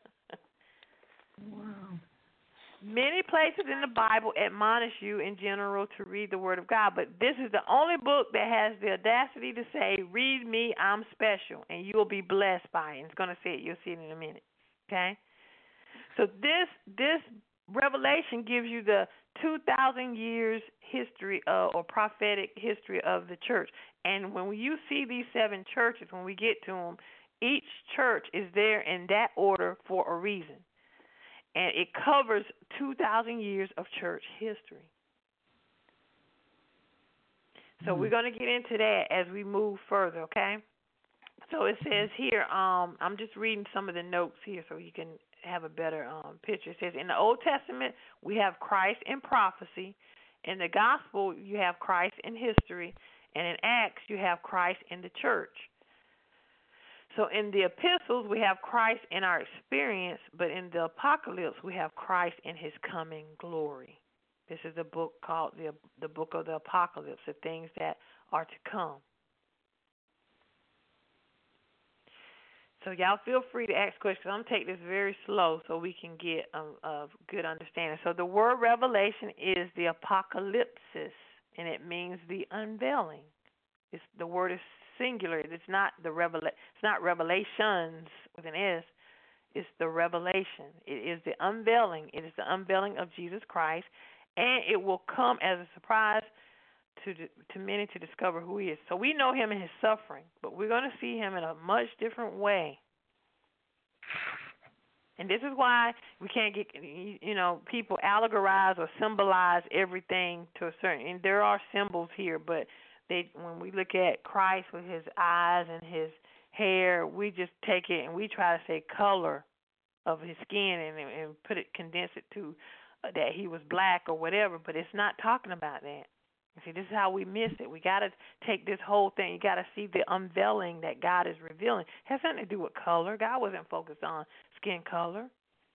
Wow. Many places in the Bible admonish you in general to read the Word of God, but this is the only book that has the audacity to say, read me, I'm special, and you will be blessed by it. And it's going to say it. You'll see it in a minute. Okay? So this this Revelation gives you the two thousand years history uh, or prophetic history of the church. And when you see these seven churches, when we get to them, each church is there in that order for a reason. And it covers two thousand years of church history. So mm-hmm. we're going to get into that as we move further, okay? So it says here, um, I'm just reading some of the notes here so you can have a better um, picture. It says, in the Old Testament, we have Christ in prophecy. In the Gospel, you have Christ in history. And in Acts, you have Christ in the church. So in the epistles, we have Christ in our experience, but in the apocalypse, we have Christ in his coming glory. This is a book called the the book of the apocalypse, the things that are to come. So y'all feel free to ask questions. I'm going to take this very slow so we can get a, a good understanding. So the word revelation is the apocalypsis, and it means the unveiling. It's, the word is singular. It's not the revela- It's not revelations with an S. It's the revelation. It is the unveiling. It is the unveiling of Jesus Christ, and it will come as a surprise to to many to discover who he is. So we know him in his suffering, but we're going to see him in a much different way. And this is why we can't get, you know, people allegorize or symbolize everything to a certain, and there are symbols here, but they, when we look at Christ with his eyes and his hair, we just take it and we try to say color of his skin and, and put it, condense it to uh, that he was black or whatever, but it's not talking about that. See, this is how we miss it. We got to take this whole thing. You got to see the unveiling that God is revealing. It has nothing to do with color. God wasn't focused on skin color.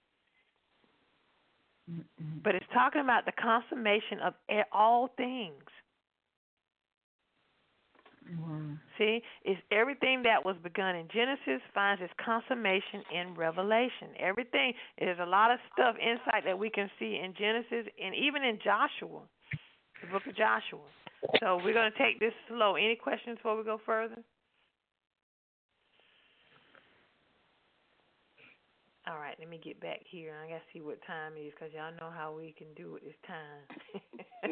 Mm-mm. But it's talking about the consummation of all things. Wow. See, it's everything that was begun in Genesis finds its consummation in Revelation. Everything, there's a lot of stuff, insight that we can see in Genesis and even in Joshua. The book of Joshua. So we're going to take this slow. Any questions before we go further? All right, let me get back here. I got to see what time it is because y'all know how we can do it this time.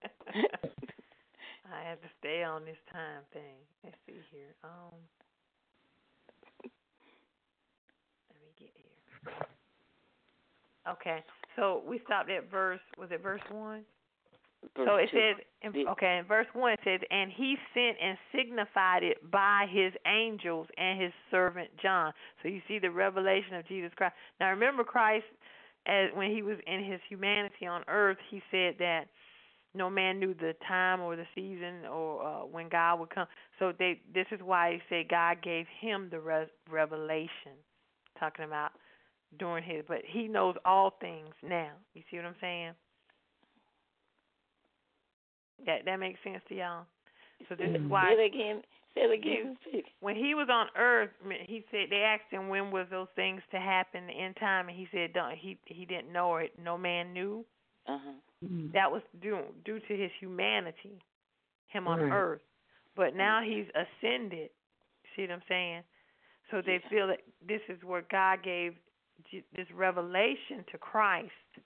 I have to stay on this time thing. Let's see here. Um, let me get here. Okay, so we stopped at verse, was it verse one? Verse so it two. says, in, okay, in verse one it says, and he sent and signified it by his angels and his servant John. So you see the revelation of Jesus Christ. Now remember Christ, as when he was in his humanity on earth, he said that no man knew the time or the season or uh, when God would come. So they, this is why he said God gave him the re- revelation, talking about during his, but he knows all things now. You see what I'm saying? That that makes sense to y'all. So this is why. Say it again. Say it again. He, when he was on earth, he said they asked him when was those things to happen in time, and he said don't, he he didn't know it. No man knew. Uh-huh. That was due due to his humanity, him on Right. earth. But now he's ascended. See what I'm saying? So they Yeah. feel that this is where God gave this revelation to Christ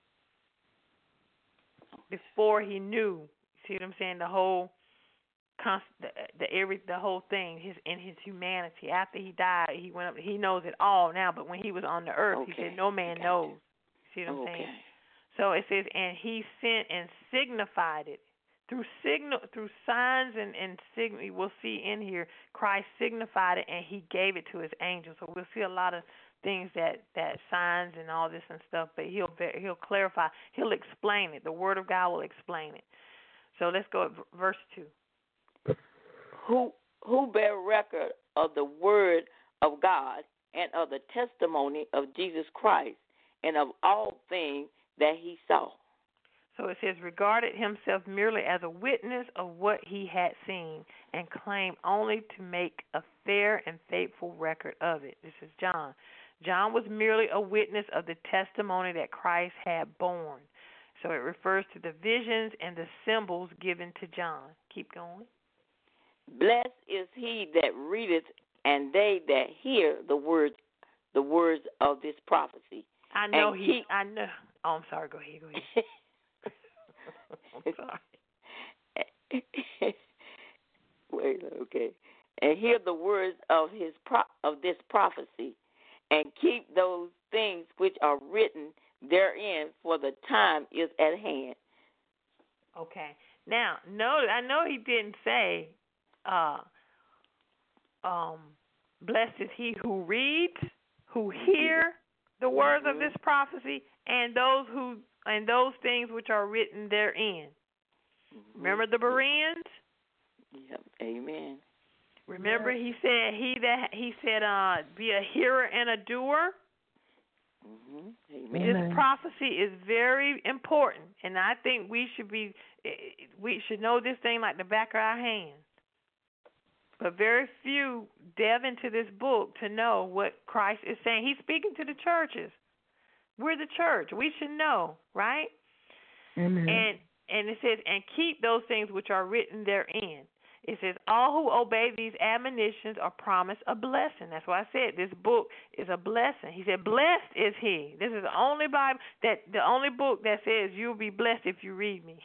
before he knew. See what I'm saying? The whole, const, the, the every, the whole thing. His in his humanity. After he died, he went up. He knows it all now. But when he was on the earth, Okay. he said, "No man Gotcha. knows." See what I'm Okay. saying? So it says, and he sent and signified it through signal, through signs and and signal. We'll see in here, Christ signified it, and he gave it to his angels. So we'll see a lot of things that, that signs and all this and stuff. But he'll he'll clarify. He'll explain it. The Word of God will explain it. So let's go at verse two. Who who bear record of the word of God and of the testimony of Jesus Christ and of all things that he saw. So it says, regarded himself merely as a witness of what he had seen and claimed only to make a fair and faithful record of it. This is John. John was merely a witness of the testimony that Christ had borne. So it refers to the visions and the symbols given to John. Keep going. Blessed is he that readeth and they that hear the words the words of this prophecy. I know and he keep, I know oh I'm sorry, go ahead, go ahead. I'm sorry. Wait, okay. And hear the words of his pro- of this prophecy, and keep those things which are written therein, for the time is at hand. Okay. Now, notice I know he didn't say, uh, um, blessed is he who reads, who hear the words mm-hmm. of this prophecy, and those who and those things which are written therein. Mm-hmm. Remember the Bereans? Yep. Amen. Remember yep. he said he that he said uh be a hearer and a doer. Mm-hmm. Amen. This prophecy is very important, and I think we should be we should know this thing like the back of our hands. But very few delve into this book to know what Christ is saying. He's speaking to the churches. We're the church. We should know, right? Amen. And and it says, and keep those things which are written therein. It says, all who obey these admonitions are promised a blessing. That's why I said this book is a blessing. He said, blessed is he. This is the only Bible that the only book that says you'll be blessed if you read me.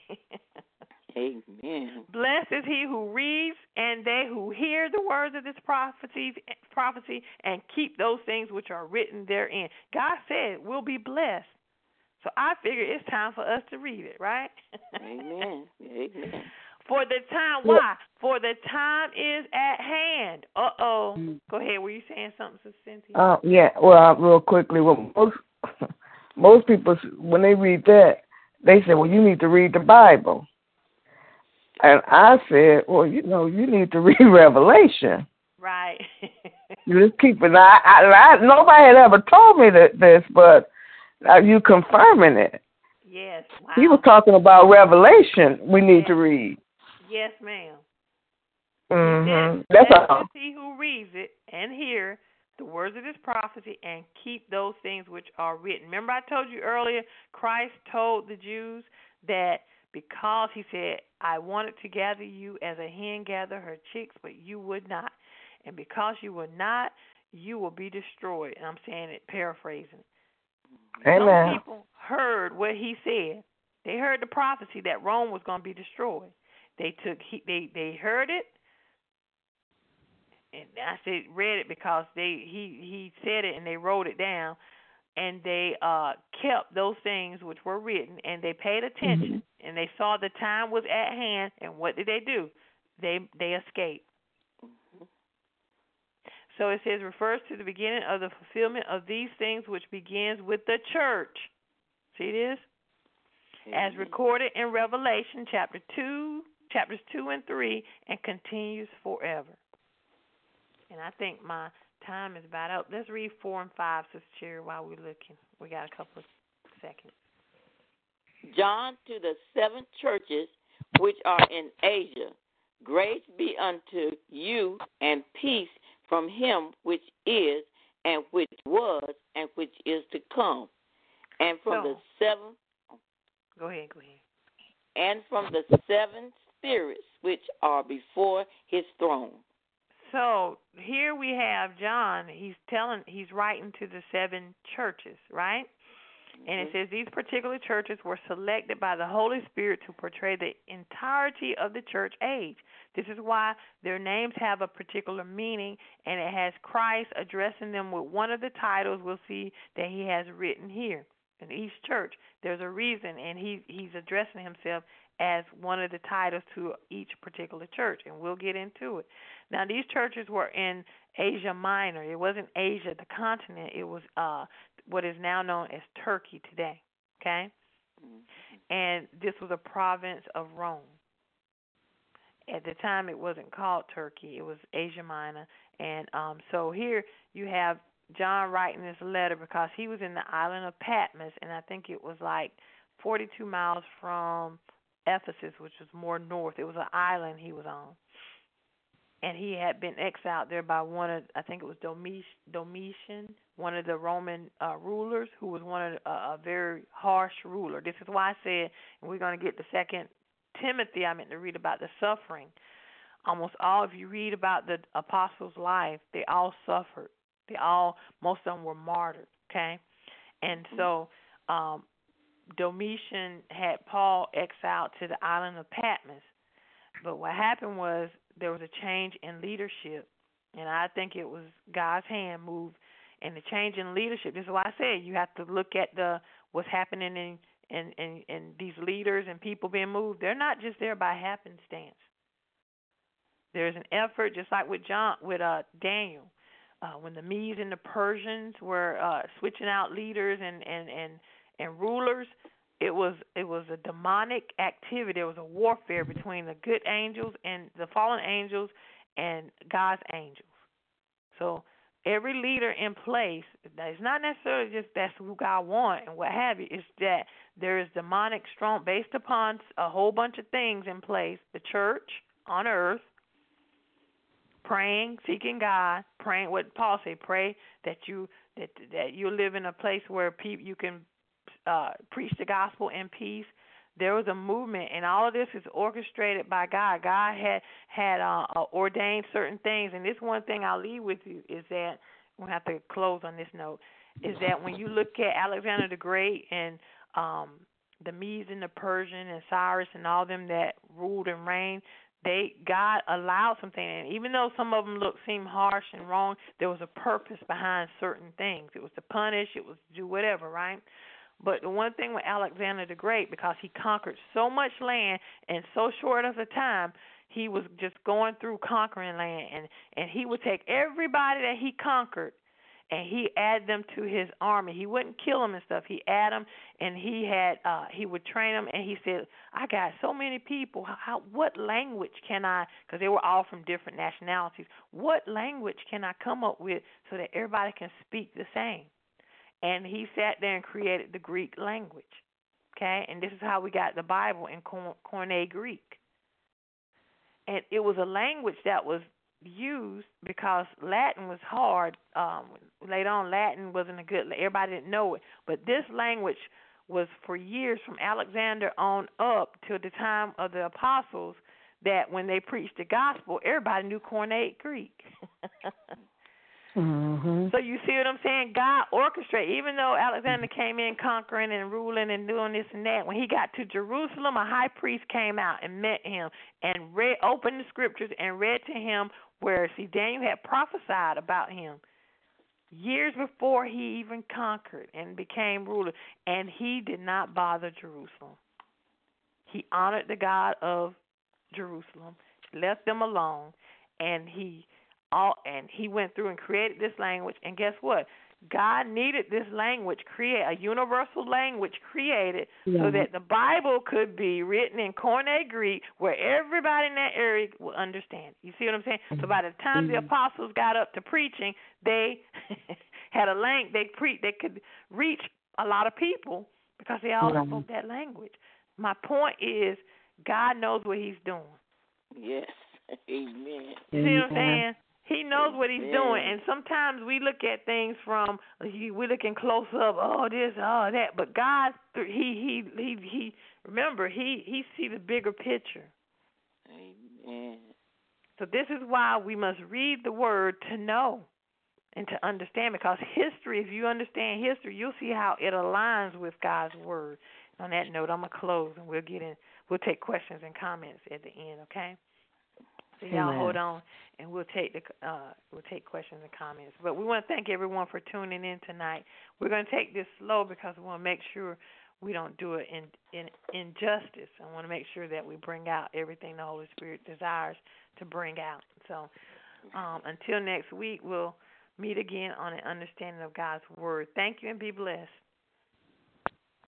Amen. Blessed is he who reads and they who hear the words of this prophecy, prophecy and keep those things which are written therein. God said we'll be blessed. So I figure it's time for us to read it, right? Amen. Amen. For the time, why? For the time is at hand. Uh-oh. Mm. Go ahead. Were you saying something, Sister Cynthia? Uh, yeah, well, real quickly, well, most, most people, when they read that, they say, well, you need to read the Bible. And I said, well, you know, you need to read Revelation. Right. You just keep it. I, I, I, nobody had ever told me that this, but uh, you confirming it. Yes. Wow. He was talking about Revelation we need yes. to read. Yes, ma'am. Mm-hmm. He said, That's all. he who reads it and hear the words of this prophecy and keep those things which are written. Remember I told you earlier, Christ told the Jews that because he said, I wanted to gather you as a hen gather her chicks, but you would not. And because you would not, you will be destroyed. And I'm saying it, paraphrasing. Amen. Some people heard what he said. They heard the prophecy that Rome was going to be destroyed. They took he, they they heard it, and I said read it because they he he said it and they wrote it down, and they uh kept those things which were written, and they paid attention, mm-hmm. and they saw the time was at hand, and what did they do? They they escaped. Mm-hmm. So it says refers to the beginning of the fulfillment of these things, which begins with the church. See this? As recorded in Revelation chapter two, chapters two and three, and continues forever. And I think my time is about up. Let's read four and five, Sister Cherry, while we're looking. We got a couple of seconds. John, to the seven churches which are in Asia, grace be unto you and peace from him which is, and which was, and which is to come, and from so, the seven. Go ahead, go ahead. And from the seven spirits which are before his throne. So here we have John. He's telling, he's writing to the seven churches, right? Mm-hmm. And it says these particular churches were selected by the Holy Spirit to portray the entirety of the church age. This is why their names have a particular meaning, and it has Christ addressing them with one of the titles we'll see that he has written here. In each church, there's a reason, and he he's addressing himself as one of the titles to each particular church, and we'll get into it. Now, these churches were in Asia Minor. It wasn't Asia, the continent. It was uh, what is now known as Turkey today, okay? Mm-hmm. And this was a province of Rome. At the time, it wasn't called Turkey. It was Asia Minor. And um, so here you have John writing this letter because he was in the island of Patmos, and I think it was like forty-two miles from Ephesus, which was more north. It was an island he was on. And he had been exiled there by one of, I think it was Domitian, one of the Roman uh, rulers, who was one of uh, a very harsh ruler. This is why I said, and we're going to get the second Timothy, I meant to read about the suffering. Almost all, if you read about the apostles' life, they all suffered. They all, most of them were martyred, okay? And so um, Domitian had Paul exiled to the island of Patmos. But what happened was there was a change in leadership, and I think it was God's hand moved. And the change in leadership, this is why I said you have to look at the what's happening in, in, in, in these leaders and people being moved. They're not just there by happenstance. There's an effort, just like with John, with uh, Daniel. Uh, when the Medes and the Persians were uh, switching out leaders and, and, and, and rulers, it was it was a demonic activity. There was a warfare between the good angels and the fallen angels and God's angels. So every leader in place, it's not necessarily just that's who God wants and what have you. It's that there is demonic strong based upon a whole bunch of things in place. The church on earth, praying, seeking God, praying. What Paul say, pray that you that that you live in a place where people you can uh, preach the gospel in peace. There was a movement, and all of this is orchestrated by God. God had had uh, uh, ordained certain things, and this one thing I'll leave with you is that we'll have to close on this note. Is that when you look at Alexander the Great and um, the Medes and the Persian and Cyrus and all them that ruled and reigned, They God allowed something, and even though some of them look seem harsh and wrong, there was a purpose behind certain things. It was to punish, it was to do whatever, right? But the one thing with Alexander the Great, because he conquered so much land in so short of a time, he was just going through conquering land, and and he would take everybody that he conquered, and he add them to his army. He wouldn't kill them and stuff. He add them, and he had uh, he would train them. And he said, "I got so many people. How, what language can I?" Because they were all from different nationalities. What language can I come up with so that everybody can speak the same? And he sat there and created the Greek language. Okay, and this is how we got the Bible in Koine Greek. And it was a language that was used because Latin was hard. Um, later on, Latin wasn't a good. Everybody didn't know it, but this language was for years from Alexander on up till the time of the apostles. That when they preached the gospel, everybody knew Koine Greek. Mm-hmm. So you see what I'm saying? God orchestrated. Even though Alexander came in conquering and ruling and doing this and that, when he got to Jerusalem, a high priest came out and met him and read, opened the scriptures and read to him where, see, Daniel had prophesied about him years before he even conquered and became ruler, and he did not bother Jerusalem. He honored the God of Jerusalem, left them alone, and he all and he went through and created this language. And guess what? God needed this language, create a universal language created Yeah. so that the Bible could be written in Koine Greek where everybody in that area would understand. You see what I'm saying? So by the time the apostles got up to preaching, they had a language they pre they could reach a lot of people because they all Right. spoke that language. My point is, God knows what He's doing. Yes. Amen. You see what I'm saying? He knows what He's Amen. doing, and sometimes we look at things from we're looking close up. Oh, this, oh, that. But God, He, He, He, He. Remember, He, He see the bigger picture. Amen. So this is why we must read the Word to know and to understand. Because history, if you understand history, you'll see how it aligns with God's Word. On that note, I'm gonna close, and we'll get in. We'll take questions and comments at the end. Okay. So y'all Amen. hold on, and we'll take the uh, we'll take questions and comments. But we want to thank everyone for tuning in tonight. We're going to take this slow because we want to make sure we don't do it in in injustice. I want to make sure that we bring out everything the Holy Spirit desires to bring out. So um, until next week, we'll meet again on an understanding of God's Word. Thank you and be blessed.